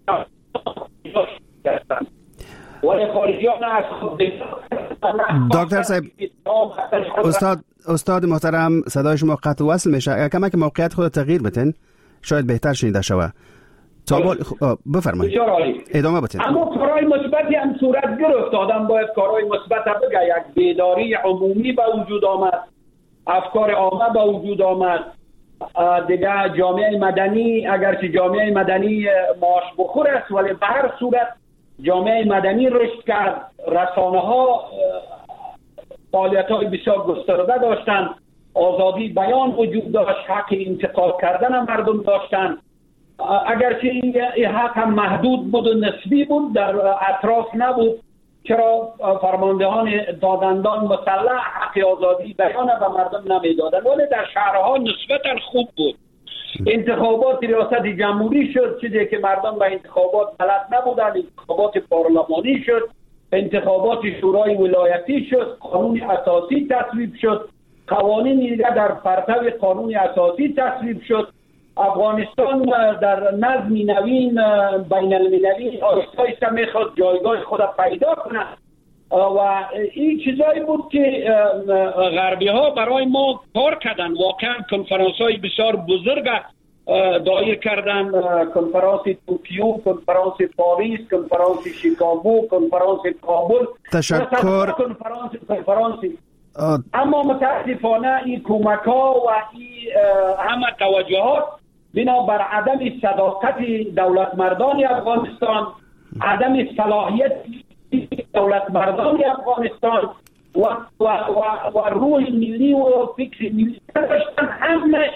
ولی خارجیان از خود. دکتر صاحب، استاد استاد محترم، صدای شما قطع وصل میشه. کمک موقعیت خود تغییر بتن، شاید بهتر شنیده شود. تا بفرمایید، ادامه بدین. اما کارهای مثبتی هم صورت گرفت. آدم باید کارهای مثبت بگه. یک بیداری عمومی به وجود آمد، افکار عامه به وجود آمد. دیگه جامعه مدنی، اگرچه جامعه مدنی معاش بخور است، ولی به هر صورت جامعه مدنی رشد کرد. رسانه ها فعالیت های بسیار گسترده داشتند، آزادی بیان وجود داشت، حق انتقاد کردن مردم داشتند. اگرچه این حق هم محدود بود و نسبی بود، در اطراف نبود، چرا فرماندهان دادندان مسلح حق آزادی بیان به مردم نمیدادند، ولی در شهرها نسبتا خوب بود. انتخابات ریاست جمهوری شد، چیزی که مردم به انتخابات بلد نبودند. انتخابات پارلمانی شد، انتخابات شورای ولایتی شد، قانون اساسی تصویب شد، قوانین دیگر در پرتو قانون اساسی تصویب شد. افغانستان در نظم نوین بین المللی آهسته آهسته میخواد جایگاه خود پیدا کنه و این چیزایی بود که غربی ها برای ما کار کردن. واقعا کنفرانس های بسیار بزرگ دایر کردن، کنفرانس توکیو، کنفرانس پاریس، کنفرانس شیکاگو، کنفرانس کابل. تشکر. کنفرانس کنفرانس اما متاسفانه این کمک ها و این همه توجهات بنا بر عدم صداقت دولت مردان افغانستان، عدم صلاحیت دولت مردان افغانستان و, و, و, و روح ملی و فکر ملی داشتن، همش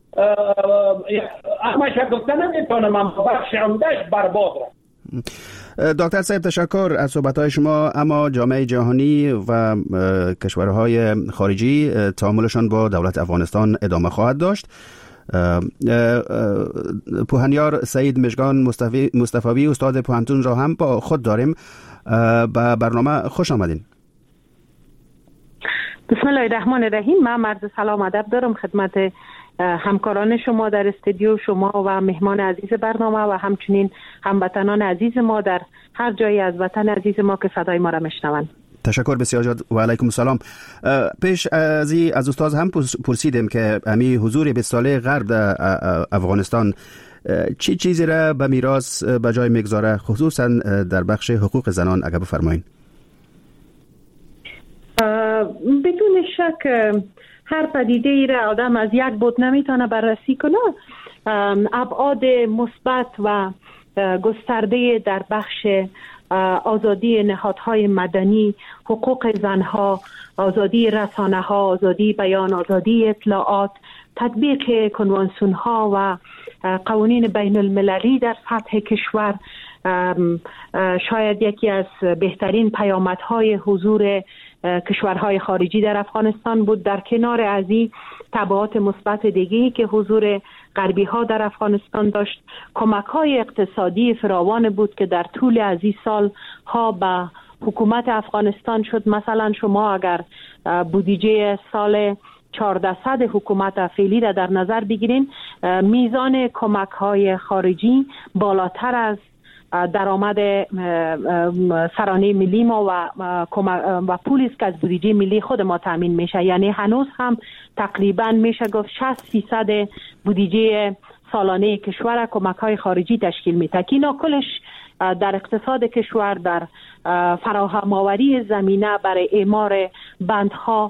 همش گفتن نمیتونم، من بخش عمدهش برباد را. دکتر صاحب تشکر از صحبت‌های شما. اما جامعه جهانی و کشورهای خارجی تعاملشان با دولت افغانستان ادامه خواهد داشت. پوهنیار سعید مژگان مصطفاوی استاد پوهنتون را هم با خود داریم. به برنامه خوش آمدین. بسم الله الرحمن الرحیم. من عرض سلام ادب دارم خدمت همکاران شما در استودیو، شما و مهمان عزیز برنامه و همچنین هموطنان عزیز ما در هر جایی از وطن عزیز ما که صدای ما را میشنوند. تشکر بسیار زیاد و علیکم السلام. پیش از این از استاد هم پرسیدیم که امی حضور بیست ساله غرب در افغانستان چی چیزی را به میراث به جای میگذاره، خصوصا در بخش حقوق زنان، اگر بفرمایید. بدون شک هر پدیده ای را آدم از یک بود نمیتونه بررسی کنه. ابعاد مثبت و گسترده در بخش آزادی نهادهای مدنی، حقوق زنها، آزادی رسانه ها، آزادی بیان، آزادی اطلاعات، تطبیق کنوانسیون ها و قوانین بین المللی در سطح کشور شاید یکی از بهترین پیامدهای حضور کشورهای خارجی در افغانستان بود. در کنار از این تبعات مثبت دیگه‌ای که حضور غربی ها در افغانستان داشت، کمک های اقتصادی فراوان بود که در طول از این سال ها به حکومت افغانستان شد. مثلا شما اگر بودجه سال چهاردهصد حکومت فعلی را در نظر بگیرین، میزان کمک های خارجی بالاتر از درآمد سرانه ملی ما و و پولی که از بودجه ملی خود ما تامین میشه. یعنی هنوز هم تقریبا میشه گفت شصت فیصد بودجه سالانه کشور کمک های خارجی تشکیل میده که اینا کلش در اقتصاد کشور، در فراهم آوری زمینه برای اعمار بندها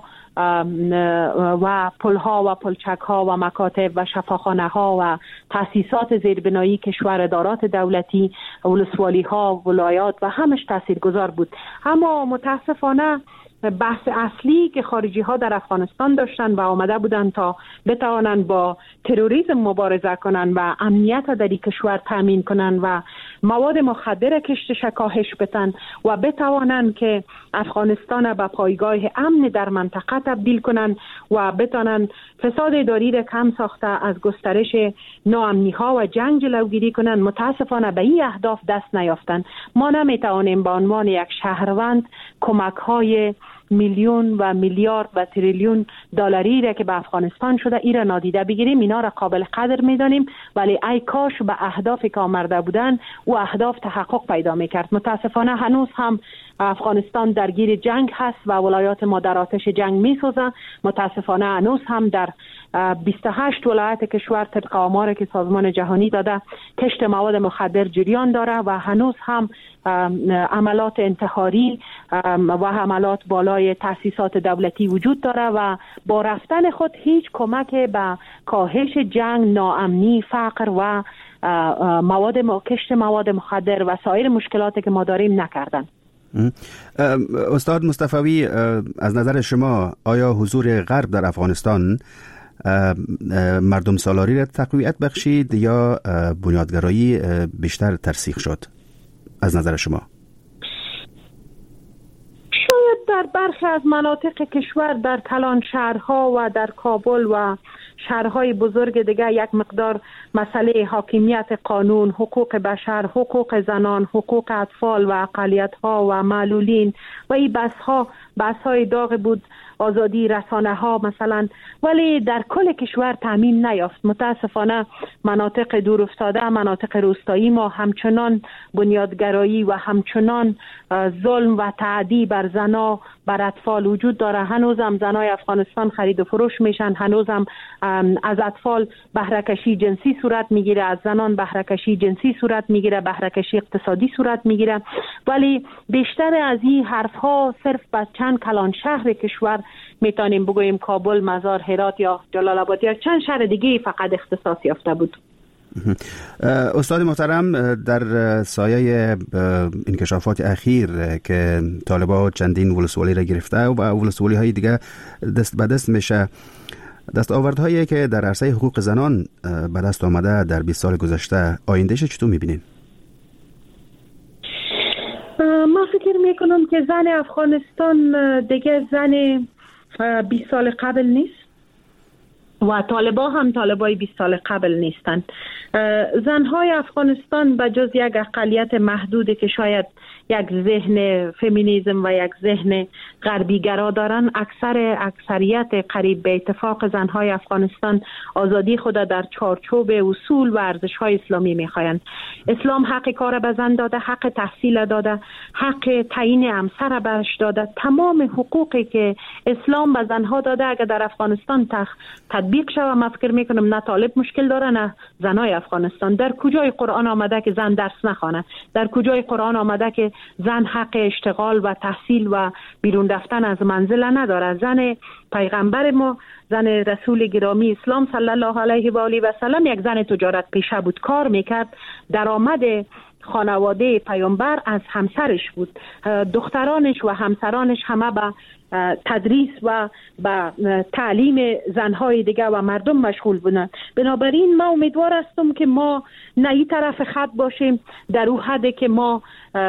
و پلها و پلچکها و مکاتب و شفاخانه ها و تاسیسات زیربنایی کشور، ادارات دولتی، ولسوالی ها، ولایات و همش تاثیرگذار بود. اما متاسفانه بحث اصلی که خارجی ها در افغانستان داشتن و آمده بودن تا بتوانند با تروریسم مبارزه کنن و امنیت در این کشور تامین کنن و مواد مخدر کشتش کاهش بدن و بتوانند که افغانستان به پایگاه امن در منطقه تبدیل کنن و بتوانند فساد اداری را کم ساخته از گسترش ناامنی ها و جنگ جلوگیری کنن، متاسفانه به این اهداف دست نیافتن. ما نمیتوانیم به عنوان یک شهروند کمک های میلیون و میلیارد و تریلیون دلاری را که به افغانستان شده ایرا نادیده بگیریم. اینا را قابل قدر میدانیم، ولی ای کاش به اهدافی که آمده بودن و اهداف تحقق پیدا میکرد. متاسفانه هنوز هم افغانستان درگیر جنگ هست و ولایات ما در آتش جنگ میسوزه. متاسفانه هنوز هم در بیست و هشت ولایت کشور طبق آماری که سازمان جهانی داده کشت مواد مخدر جریان داره و هنوز هم عملات انتحاری و حملات بالای تأسیسات دولتی وجود داره و با رفتن خود هیچ کمک به کاهش جنگ، ناامنی، فقر و مواد کشت مواد مخدر و سایر مشکلاتی که ما داریم نکردن. استاد مصطفوی، از نظر شما آیا حضور غرب در افغانستان مردم سالاری را تقویت بخشید یا بنیادگرایی بیشتر ترسیخ شد از نظر شما؟ شاید در برخی از مناطق کشور، در کلان شهرها و در کابل و شهرهای بزرگ دیگه یک مقدار مسئله حاکمیت قانون، حقوق بشر، حقوق زنان، حقوق اطفال و اقلیت‌ها و معلولین و این بحث‌ها بحث‌های داغ بود، آزادی رسانه ها مثلا، ولی در کل کشور تامین نیافت. متاسفانه مناطق دور افتاده، مناطق روستایی ما همچنان بنیادگرایی و همچنان ظلم و تعدی بر زنا، بر اطفال وجود داره. هنوز هم زنای افغانستان خرید و فروش میشن، هنوز هم از اطفال بهره‌کشی جنسی صورت میگیره، از زنان بهره‌کشی جنسی صورت میگیره، بهره‌کشی اقتصادی صورت میگیره. ولی بیشتر از این حرف ها صرف به چند کلان شهر کشور، میتونیم بگوییم کابل، مزار، هرات یا جلال آباد یا چند شهر دیگه فقط اختصاص یافته بود. استاد محترم، در سایه انکشافات اخیر که طالبان چندین ولسوالی را گرفته و ولسوالی های دیگه دست به دست میشه، دستاوردهایی که در عرصه حقوق زنان به دست آمده در بیست سال گذشته، آیندهش چطور میبینین؟ ما فکر میکنم که زن افغانستان دیگه زن بیست سال قبل نیست و طالبا هم طالبای بیست سال قبل نیستن. زنهای افغانستان به جز یک اقلیت محدوده که شاید یک ذهن فمینیسم و یک ذهن غربیگرا دارن، اکثر اکثریت قریب به اتفاق زنهای افغانستان آزادی خود در چارچوب اصول و ارزش‌های اسلامی می‌خواهند. اسلام حق کار به زن داده، حق تحصیل داده، حق تعیین همسر برش داده. تمام حقوقی که اسلام به زنها داده اگر در افغانستان تطبیق شود، من فکر می‌کنم نه طالب مشکل داره نه زنای افغانستان افغانستان در کجای قرآن آمده که زن درس نخوانه؟ در کجای قرآن آمده که زن حق اشتغال و تحصیل و بیرون رفتن از منزل نداره؟ زن پیغمبر ما، زن رسول گرامی اسلام صلی الله علیه و آله و سلم یک زن تجارت پیشه بود، کار میکرد، درآمد خانواده پیامبر از همسرش بود. دخترانش و همسرانش همه به تدریس و به تعلیم زنهای دیگه و مردم مشغول بودند. بنابراین ما امیدوار هستم که ما نه این طرف خط باشیم در اون حد که ما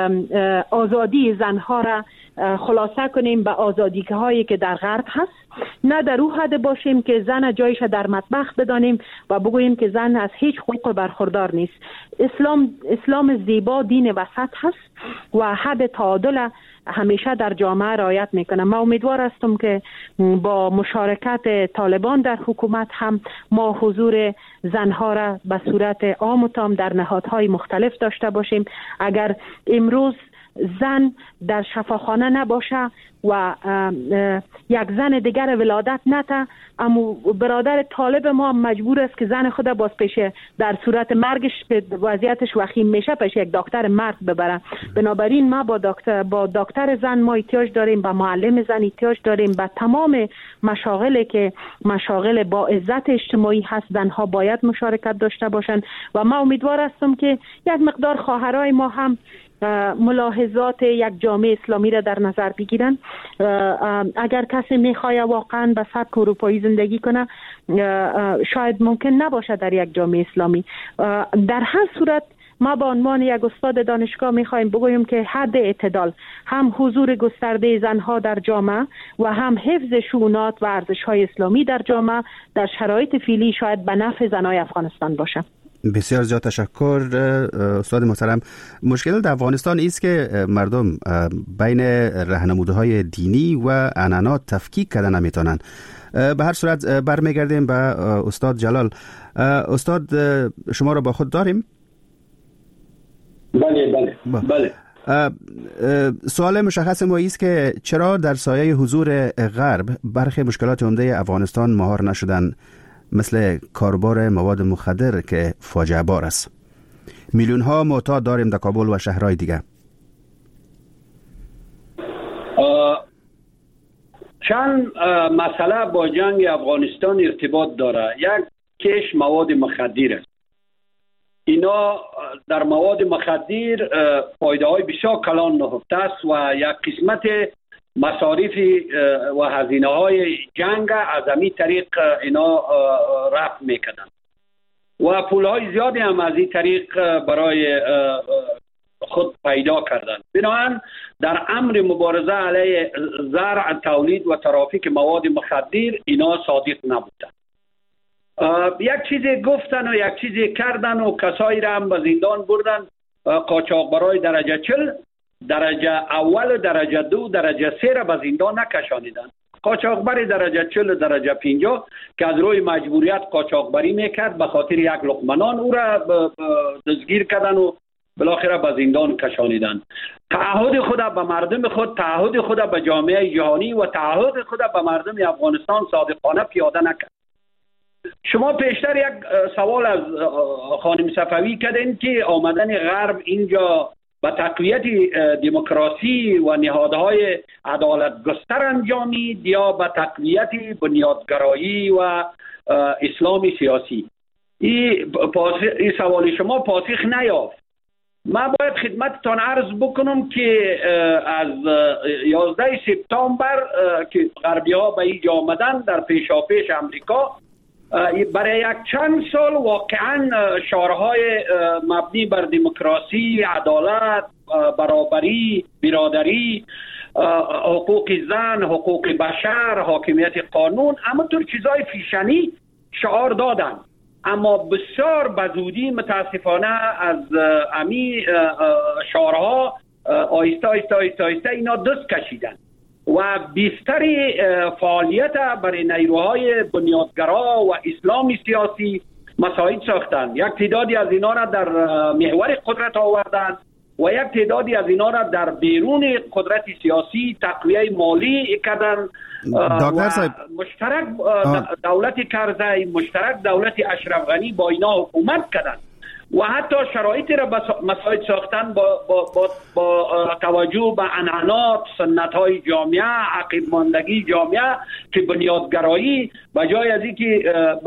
آزادی زنها را خلاصه کنیم به آزادی که هایی که در غرب هست، نه در اون حد باشیم که زن جایش در مطبخ بدانیم و بگوییم که زن از هیچ حقوق برخوردار نیست. اسلام اسلام زیبا دین وسط هست و حد تعادل همیشه در جامعه رعایت میکنه. ما امیدوار هستم که با مشارکت طالبان در حکومت هم ما حضور زنها را به صورت عام و تام در نهادهای مختلف داشته باشیم. اگر امروز زن در شفاخانه نباشه و یک زن دیگر ولادت نته، اما برادر طالب ما مجبور است که زن خود باز پیش در صورت مرگش به وضعیتش وخیم میشه پیش یک دکتر مرد ببره. بنابراین ما با دکتر با دکتر زن ما احتیاج داریم، با معلم زن احتیاج داریم، با تمام مشاغلی که مشاغل با عزت اجتماعی هست زنها باید مشارکت داشته باشند و ما امیدوار هستم که یک مقدار خواهرای ما هم ملاحظات یک جامعه اسلامی را در نظر بگیرن. اگر کسی میخواد واقعا به سبک اروپایی زندگی کنه شاید ممکن نباشه در یک جامعه اسلامی. در هر صورت ما به عنوان یک استاد دانشگاه میخوایم بگوییم که حد اعتدال، هم حضور گسترده زنها در جامعه و هم حفظ شؤونات و ارزش‌های اسلامی در جامعه در شرایط فعلی شاید به نفع زنای افغانستان باشه. بسیار زیاد تشکر استاد محترم. مشکل در افغانستان است که مردم بین راهنمودهای دینی و عنعنات تفکیک کردن نمیتونن. به هر صورت برمیگردیم به استاد جلال. استاد شما را با خود داریم؟ بله بله بله. سوال مشخص ما است که چرا در سایه حضور غرب برخی مشکلات عمده افغانستان مهار نشدن، مثل کاربار مواد مخدر که فاجعه بار است. میلیون ها معتاد داریم در کابل و شهرهای دیگه. چند مسئله با جنگ افغانستان ارتباط داره. یک کش مواد مخدر است. اینا در مواد مخدر فایده های بسیار کلان نهفته است و یک قسمت مصارف و هزینه های جنگ از همین طریق اینا رفع میکنن و پول های زیادی هم از این طریق برای خود پیدا کردن. بنابراین در امر مبارزه علیه زرع، تولید و ترافیک مواد مخدر اینا صادق نبودن. یک چیزی گفتن و یک چیزی کردن و کسایی را هم به زندان بردن. قاچاقبرای درجه چل، درجه اول و درجه دو، درجه سه را به زندان نکشانیدن. قاچاقبر درجه چل و درجه پنجاه که از روی مجبوریت قاچاقبری میکرد به خاطر یک لقمه نان او را دستگیر کردن و بالاخره به زندان کشانیدن. تعهد خود به مردم خود، تعهد خود به جامعه جهانی و تعهد خود به مردم افغانستان صادقانه پیاده نکرد. شما پیشتر یک سوال از خانم صفوی کردین که آمدن غرب اینجا به تقویت دموکراسی و نهادهای عدالت گستر انجامید یا به تقویت بنیادگرایی و اسلام سیاسی. این ای سوال شما پاسخ نیافت. ما باید خدمتتان عرض بکنم که از یازده سپتامبر که غربی ها به اینجا آمدن در پیشاپیش امریکا، برای یک چند سال واقعا شعارهای مبنی بر دموکراسی، عدالت، برابری، برادری، حقوق زن، حقوق بشر، حاکمیت قانون، اما طور چیزای فیشنی شعار دادن. اما بسیار بزودی متاسفانه از امی شعارها آیسته آیسته آیسته آیسته اینا دست کشیدن و بیشتر فعالیت برای نیروهای بنیادگرا و اسلامی سیاسی مساعد ساختن. یک تعدادی از اینا را در محور قدرت آوردن و یک تعدادی از اینا را در بیرون قدرت سیاسی تقویه مالی کردن و مشترک دولت کرزی، مشترک دولت اشرف غنی با اینا حکومت کردن و حتی شرایطی را مساعد ساختن با, با, با, با توجه به عنعنات سنت های جامعه، عقب ماندگی جامعه که بنیادگرایی به جای از اینکه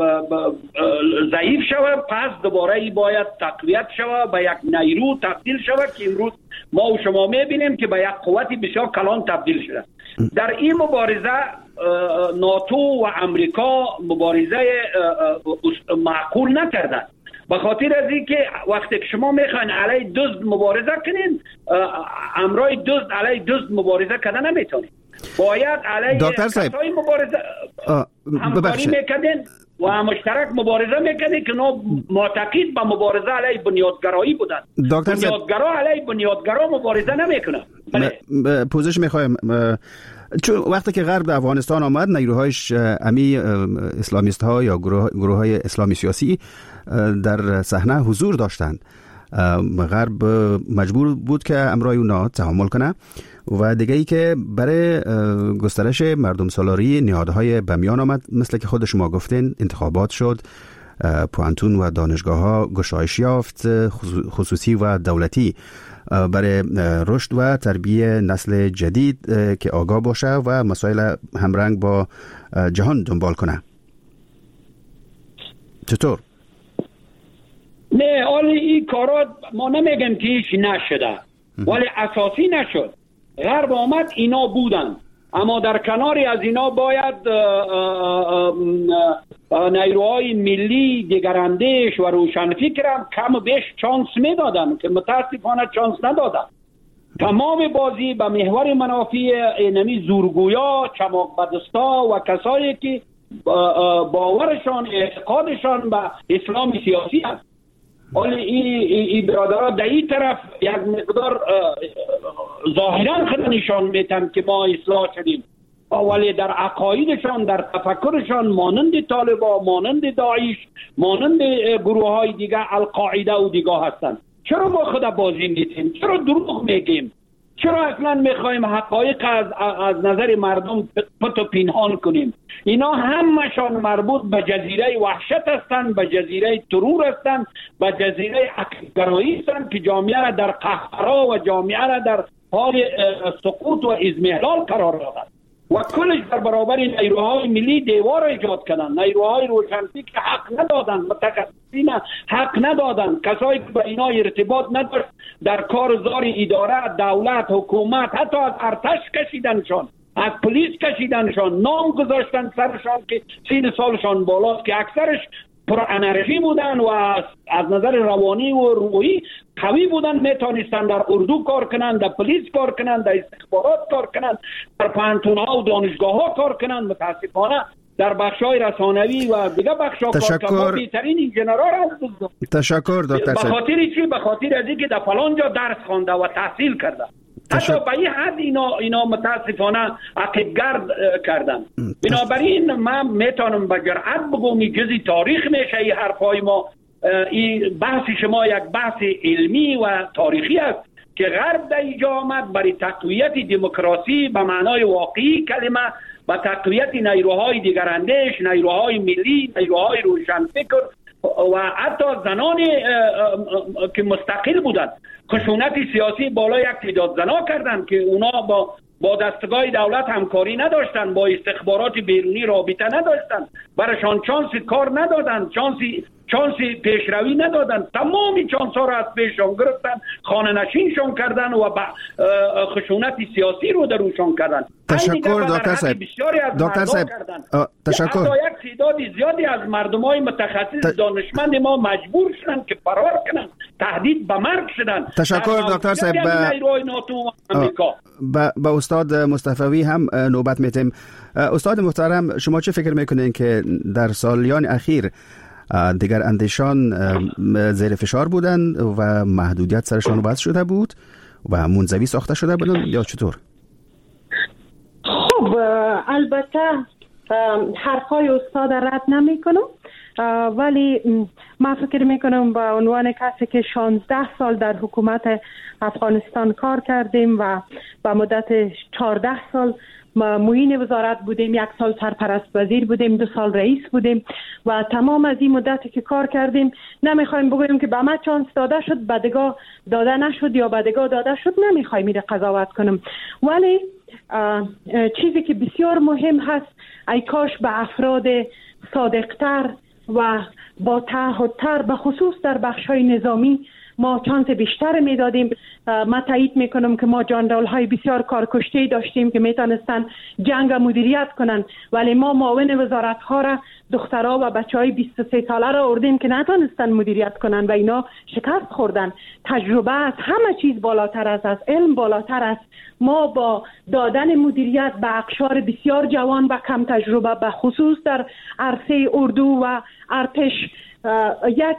ضعیف شود پس دوباره ای باید تقویت شود، به یک نیرو تبدیل شود که امروز ما و شما میبینیم که به یک قوتی بسیار کلان تبدیل شده. در این مبارزه ناتو و امریکا مبارزه معقول نکردن، به خاطر از اینکه وقتی که شما میخواین علیه دزد مبارزه کنین، امرای دزد علیه دزد مبارزه کردن نمیتونید، باید علیه کسای مبارزه همکاری میکردین و مشترک مبارزه میکنه که نو معتقد به مبارزه علیه بنیادگرایی بودن. بنیادگرا علیه بنیادگرا مبارزه نمیکنه. پوزش میخوایم چون وقتی که غرب به افغانستان آمد نیروهایش امی اسلامیست ها یا گروه, گروه های اسلامی سیاسی در صحنه حضور داشتند، غرب مجبور بود که امرای اونا تحمل کنه و دیگه ای که برای گسترش مردم سالاری نهادهای به میان آمد، مثل که خود شما گفتین انتخابات شد، پوانتون و دانشگاه ها گشایش یافت، خصوصی و دولتی، برای رشد و تربیت نسل جدید که آگاه باشه و مسائل همرنگ با جهان دنبال کنه. چطور؟ نه، حالی این کارات ما نمیگم که هیچ نشده ولی اساسی نشد. غرب آمد اینا بودن، اما در کناری از اینا باید نیروهای ملی دگراندیش و روشنفکر هم کم و بیش چانس میدادن که متاسفانه چانس ندادن. تمام بازی به محور منافع اینمی زورگویا، چماق بدستا و کسایی که باورشان اعتقادشان به اسلام سیاسی هست. ولی این برادرها در این طرف یک مقدار ظاهرا خود نشان میتن که ما اصلاح شدیم، ولی در عقایدشان، در تفکرشان مانند طالبان، مانند داعش، مانند گروه های دیگه القاعده و دیگه هستند. چرا ما خود بازی میتیم؟ چرا دروغ میگیم؟ چرا اصلا میخوایم حقایق از, از نظر مردم پت و پنهان کنیم؟ اینا همشان مربوط به جزیره وحشت هستند، به جزیره ترور هستند، به جزیره عقیده‌گرایی هستند که جامعه را در قهقرا و جامعه را در حال سقوط و ازمهلال قرار دادند و کلش در برابر نیروهای ملی دیوار ایجاد کردند. نیروهای روشنفکر حق ندادند، متخصصین حق ندادند، کسایی که به اینا ارتباط نداشت در کار زار اداره، دولت، حکومت، حتی از ارتش کشیدنشان، از پلیس کشیدنشان، نام گذاشتن سرشان که سین سالشان بالاست که اکثرش پر انرژی بودن و از نظر روانی و روحی قوی بودن، میتونستن در اردو کار کنند، در پلیس کار کنند، در استخبارات کار کنند، در پانتون‌ها و دانشگاه ها کار کنند. متاسفانه در بخش‌های رسانوی و دیگه بخش‌ها کار بهترین انجینرها هستند. تشکر دکتر صاحب. به خاطر چی؟ به خاطر از اینکه در فلان جا درس خوانده و تحصیل کرده. حتی به این حد اینا اینا متاسفانه عقب‌گرد کردن. بنابراین من میتونم با جرأت بگم این جزئی تاریخ میشه این حرفای ما. این بحث شما یک بحث علمی و تاریخی است که غرب در اینجا آمد برای تقویت دموکراسی به معنای واقعی کلمه، با تقویت نیروهای دگراندیش، نیروهای ملی، نیروهای روشنفکر و حتی زنان که مستقل بودند. خشونت سیاسی بالا یک تعداد زنا کردند که اونا با با دستگاه دولت همکاری نداشتن، با استخبارات بیرونی رابطه نداشتن، برایشان چانس کار ندادن، چانسی چانس پیشروی ندادن، تمامی چانس ها را از پیششان گرفتن، خانه نشینشان کردن و خشونت سیاسی رو در روشان کردن. تشکر دکتر صاحب. دکتر صاحب تشکر. حتی یک تعداد زیادی از مردمای متخصص ت... دانشمند ما مجبور شدن که فرار کنن، تهدید به مرگ شدن. تشکر دکتر صاحب. با با استاد مصطفی هم نوبت میتیم. استاد محترم، شما چه فکر میکنین که در سالیان اخیر دیگر اندیشان زیر فشار بودند و محدودیت سرشان وضع شده بود و منزوی ساخته شده بودند یا چطور؟ خب البته حرفای استاد رد نمی کنم، ولی من فکر می کنم به عنوان کسی که شانزده سال در حکومت افغانستان کار کردیم و به مدت چهارده سال معین وزارت بودیم، یک سال سرپرست وزیر بودیم، دو سال رئیس بودیم و تمام از این مدتی که کار کردیم نمیخوایم بگوییم که به ما چانس داده شد بعدگاه داده نشد یا بعدگاه داده شد، نمیخوایم میره قضاوت کنم. ولی چیزی که بسیار مهم هست ای کاش به افراد صادقتر و با تعهدتر به خصوص در بخش‌های نظامی ما چانس بیشتر میدادیم. ما تایید میکنم که ما جنرال‌های بسیار کارکشته داشتیم که میتونستن جنگ مدیریت کنن، ولی ما معاون وزارت‌ها را دخترها و بچهای بیست و سه ساله را آوردیم که نتونستن مدیریت کنن و اینا شکست خوردن. تجربه از همه چیز بالاتر است، از علم بالاتر است. ما با دادن مدیریت به اقشار بسیار جوان و کم تجربه به خصوص در عرصه اردو و ارتش یک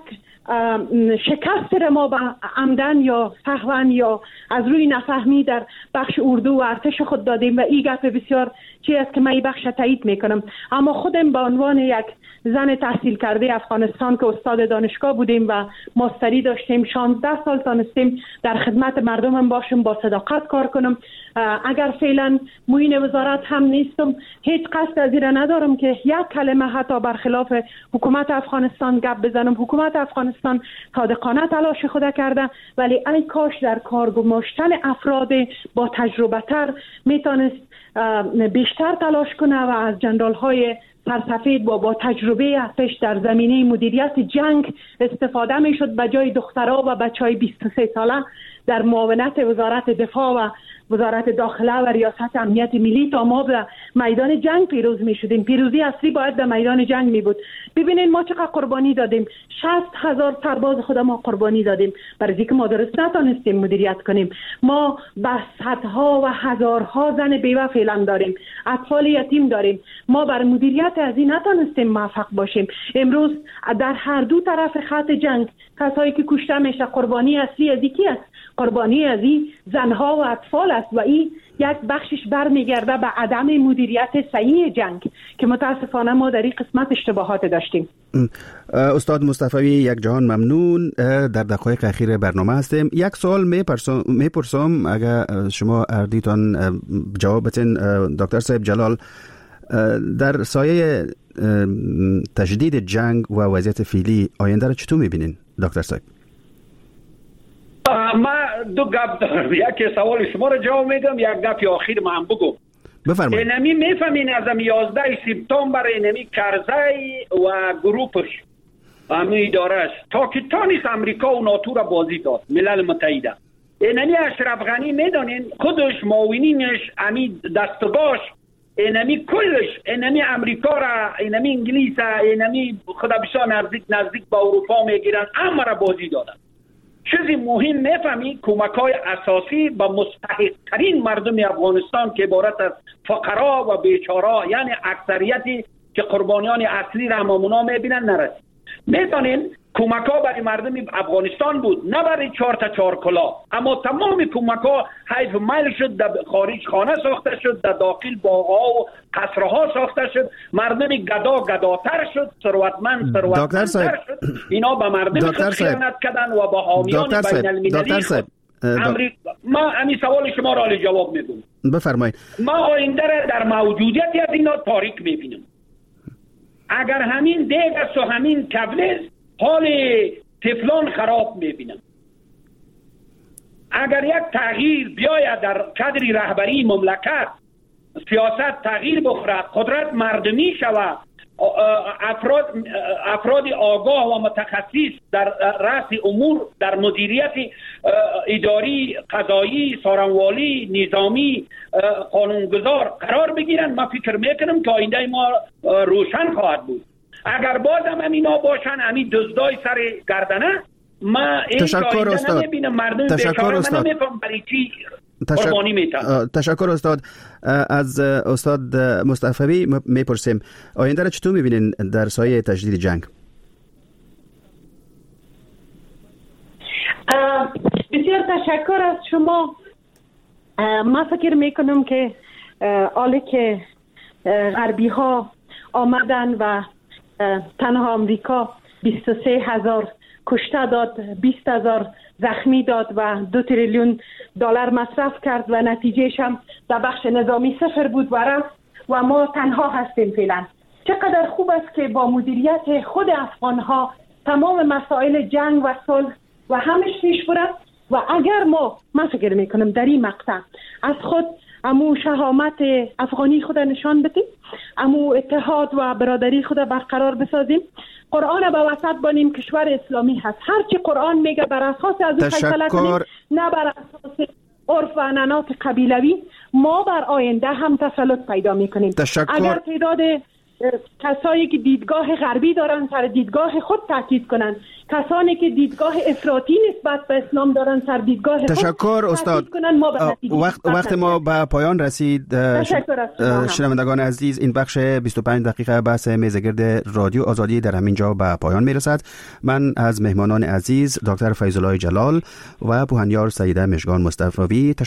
شکست را ما به عمدن یا سهوا یا از روی نفهمی در بخش اردو و ارتش خود دادیم و این گپ بسیار چیزی است که من این بخش تایید میکنم. اما خودم به عنوان یک زن تحصیل کرده افغانستان که استاد دانشگاه بودیم و ماستری داشتیم، شانزده سال تانستیم در خدمت مردمم باشم، با صداقت کار کنم. اگر فعلا معین وزارت هم نیستم، هیچ قصد از این ندارم که یک کلمه حتی برخلاف حکومت افغانستان گپ بزنم. حکومت افغانستان صادقانه تلاش خود کرده، ولی ای کاش در کار گماشتن افراد با تجربه تر میتونست بیشتر تلاش کنه و از جنرال های سرسفید با با تجربه ارتش در زمینه مدیریت جنگ استفاده میشد به جای دخترها و بچهای بیست و سه ساله در معاونت وزارت دفاع و وزارت داخله و ریاست امنیت ملی تا ما به میدان جنگ پیروز می شدیم. پیروزی اصلی باید در میدان جنگ می بود. ببینید ما چقدر قربانی دادیم، شصت هزار سرباز خود ما قربانی دادیم برای اینکه ما درست نتونستیم مدیریت کنیم. ما به صدها و هزارها زن بیوه فعلا داریم، اطفال یتیم داریم. ما بر مدیریت از این نتونستیم موفق باشیم. امروز در هر دو طرف خط جنگ کسایی که کشته میشه قربانی اصلی از کی است؟ قربانی از این زنها و اطفال است و این یک بخشش برمیگرده به عدم مدیریت صحیح جنگ که متاسفانه ما در این قسمت اشتباهات داشتیم. استاد مصطفی یک جهان ممنون. در دقایق اخیر برنامه هستیم. یک سوال میپرسم اگر شما اردیتان جواب بدین. دکتر صاحب جلال، در سایه تشدید جنگ و وضعیت فعلی آینده را چطور میبینین دکتر صاحب؟ ما دو گپ دارم، یک سوال شما رو جواب میدم، یک گپ آخر من بگم. بفرمایید. اینمی میفهمین از یازده سپتامبر اینمی کرزی و گروپش امی اداره است تا که تانیس امریکا و ناتو را بازی داد، ملل متحده. اینمی اشرف غنی میدانین خودش معاونینش امی دستگاهش اینمی کلش اینمی امریکا را، اینمی انگلیس، اینمی خدا بسیار نزدیک نزدیک با اروپا میگیرن، اما را بازی دادن. چیزی مهم میفهمی کمک‌های اساسی به مستحق‌ترین مردم افغانستان که عبارت از فقرا و بیچارا، یعنی اکثریتی که قربانیان اصلی را همونا میبینن نرسید. میدانین کمک‌ها برای مردم افغانستان بود، نه برای چهار تا چهار کلا، اما تمام کمک‌ها حیف میل شد، در خارج خانه ساخته شد، در داخل باغ‌ها و قصرها ساخته شد، مردم گدا گداتر شد، ثروتمند ثروتمندتر شد. اینا به مردم خیانت کردن و با حامیان بین المللی امریکا. ما همین سوال شما را جواب میدم. بفرمایید. ما آینده را در موجودیت از اینا تاریک میبینیم. اگر همین دیگ است و همین کبلز حال تفلان خراب میبینم. اگر یک تغییر بیاید در کادر رهبری مملکت، سیاست تغییر بخورد، قدرت مردمی شود، افراد افراد آگاه و متخصص در رأس امور در مدیریت اداری، قضایی، سارنوالی، نظامی، قانونگذار قرار بگیرن، من فکر میکنم که آینده ما روشن خواهد بود. اگر بازم همینا باشن، همین دزدای سر گردنه، ما این تشکر استاد. نمیبینم مردم تشکر استاد. نمیفهم برای چی تشک... قربانی میتن. تشکر استاد. از استاد مصطفی میپرسیم آینده را چطور میبینین در سایه تجدید جنگ؟ بسیار تشکر از شما. من فکر میکنم که حالی که غربی ها آمدن و تنها امریکا بیست و سه هزار کشته داد، بیست هزار زخمی داد و دو تریلیون دلار مصرف کرد و نتیجهش هم در بخش نظامی صفر بود و رفت و ما تنها هستیم فعلا. چقدر خوب است که با مدیریت خود افغانها تمام مسائل جنگ و صلح و همش پیش برد و اگر ما من فکر میکنم در این مقطع از خود امو شهامت افغانی خود نشان بدیم، امو اتحاد و برادری خود برقرار بسازیم، قرآن به وسط بانیم، کشور اسلامی هست، هرچی قرآن میگه بر اساس از اون فیصله کنیم، نه بر اساس عرف و عنعنات قبیلوی. ما بر آینده هم تسلط پیدا میکنیم. تشکر. اگر تعداد کسایی که دیدگاه غربی دارن سر دیدگاه خود تاکید کنن، کسانی که دیدگاه افراطی نسبت به اسلام دارن سر دیدگاه خود تشکر استاد. کنن، ما وقت وقت ما به پایان رسید. شنوندگان عزیز، این بخش بیست و پنج دقیقه بحث میزگرد رادیو آزادی در همین جا به پایان میرسد. من از مهمانان عزیز دکتر فیض الله جلال و بوهنیار سیده مشگان مصطفی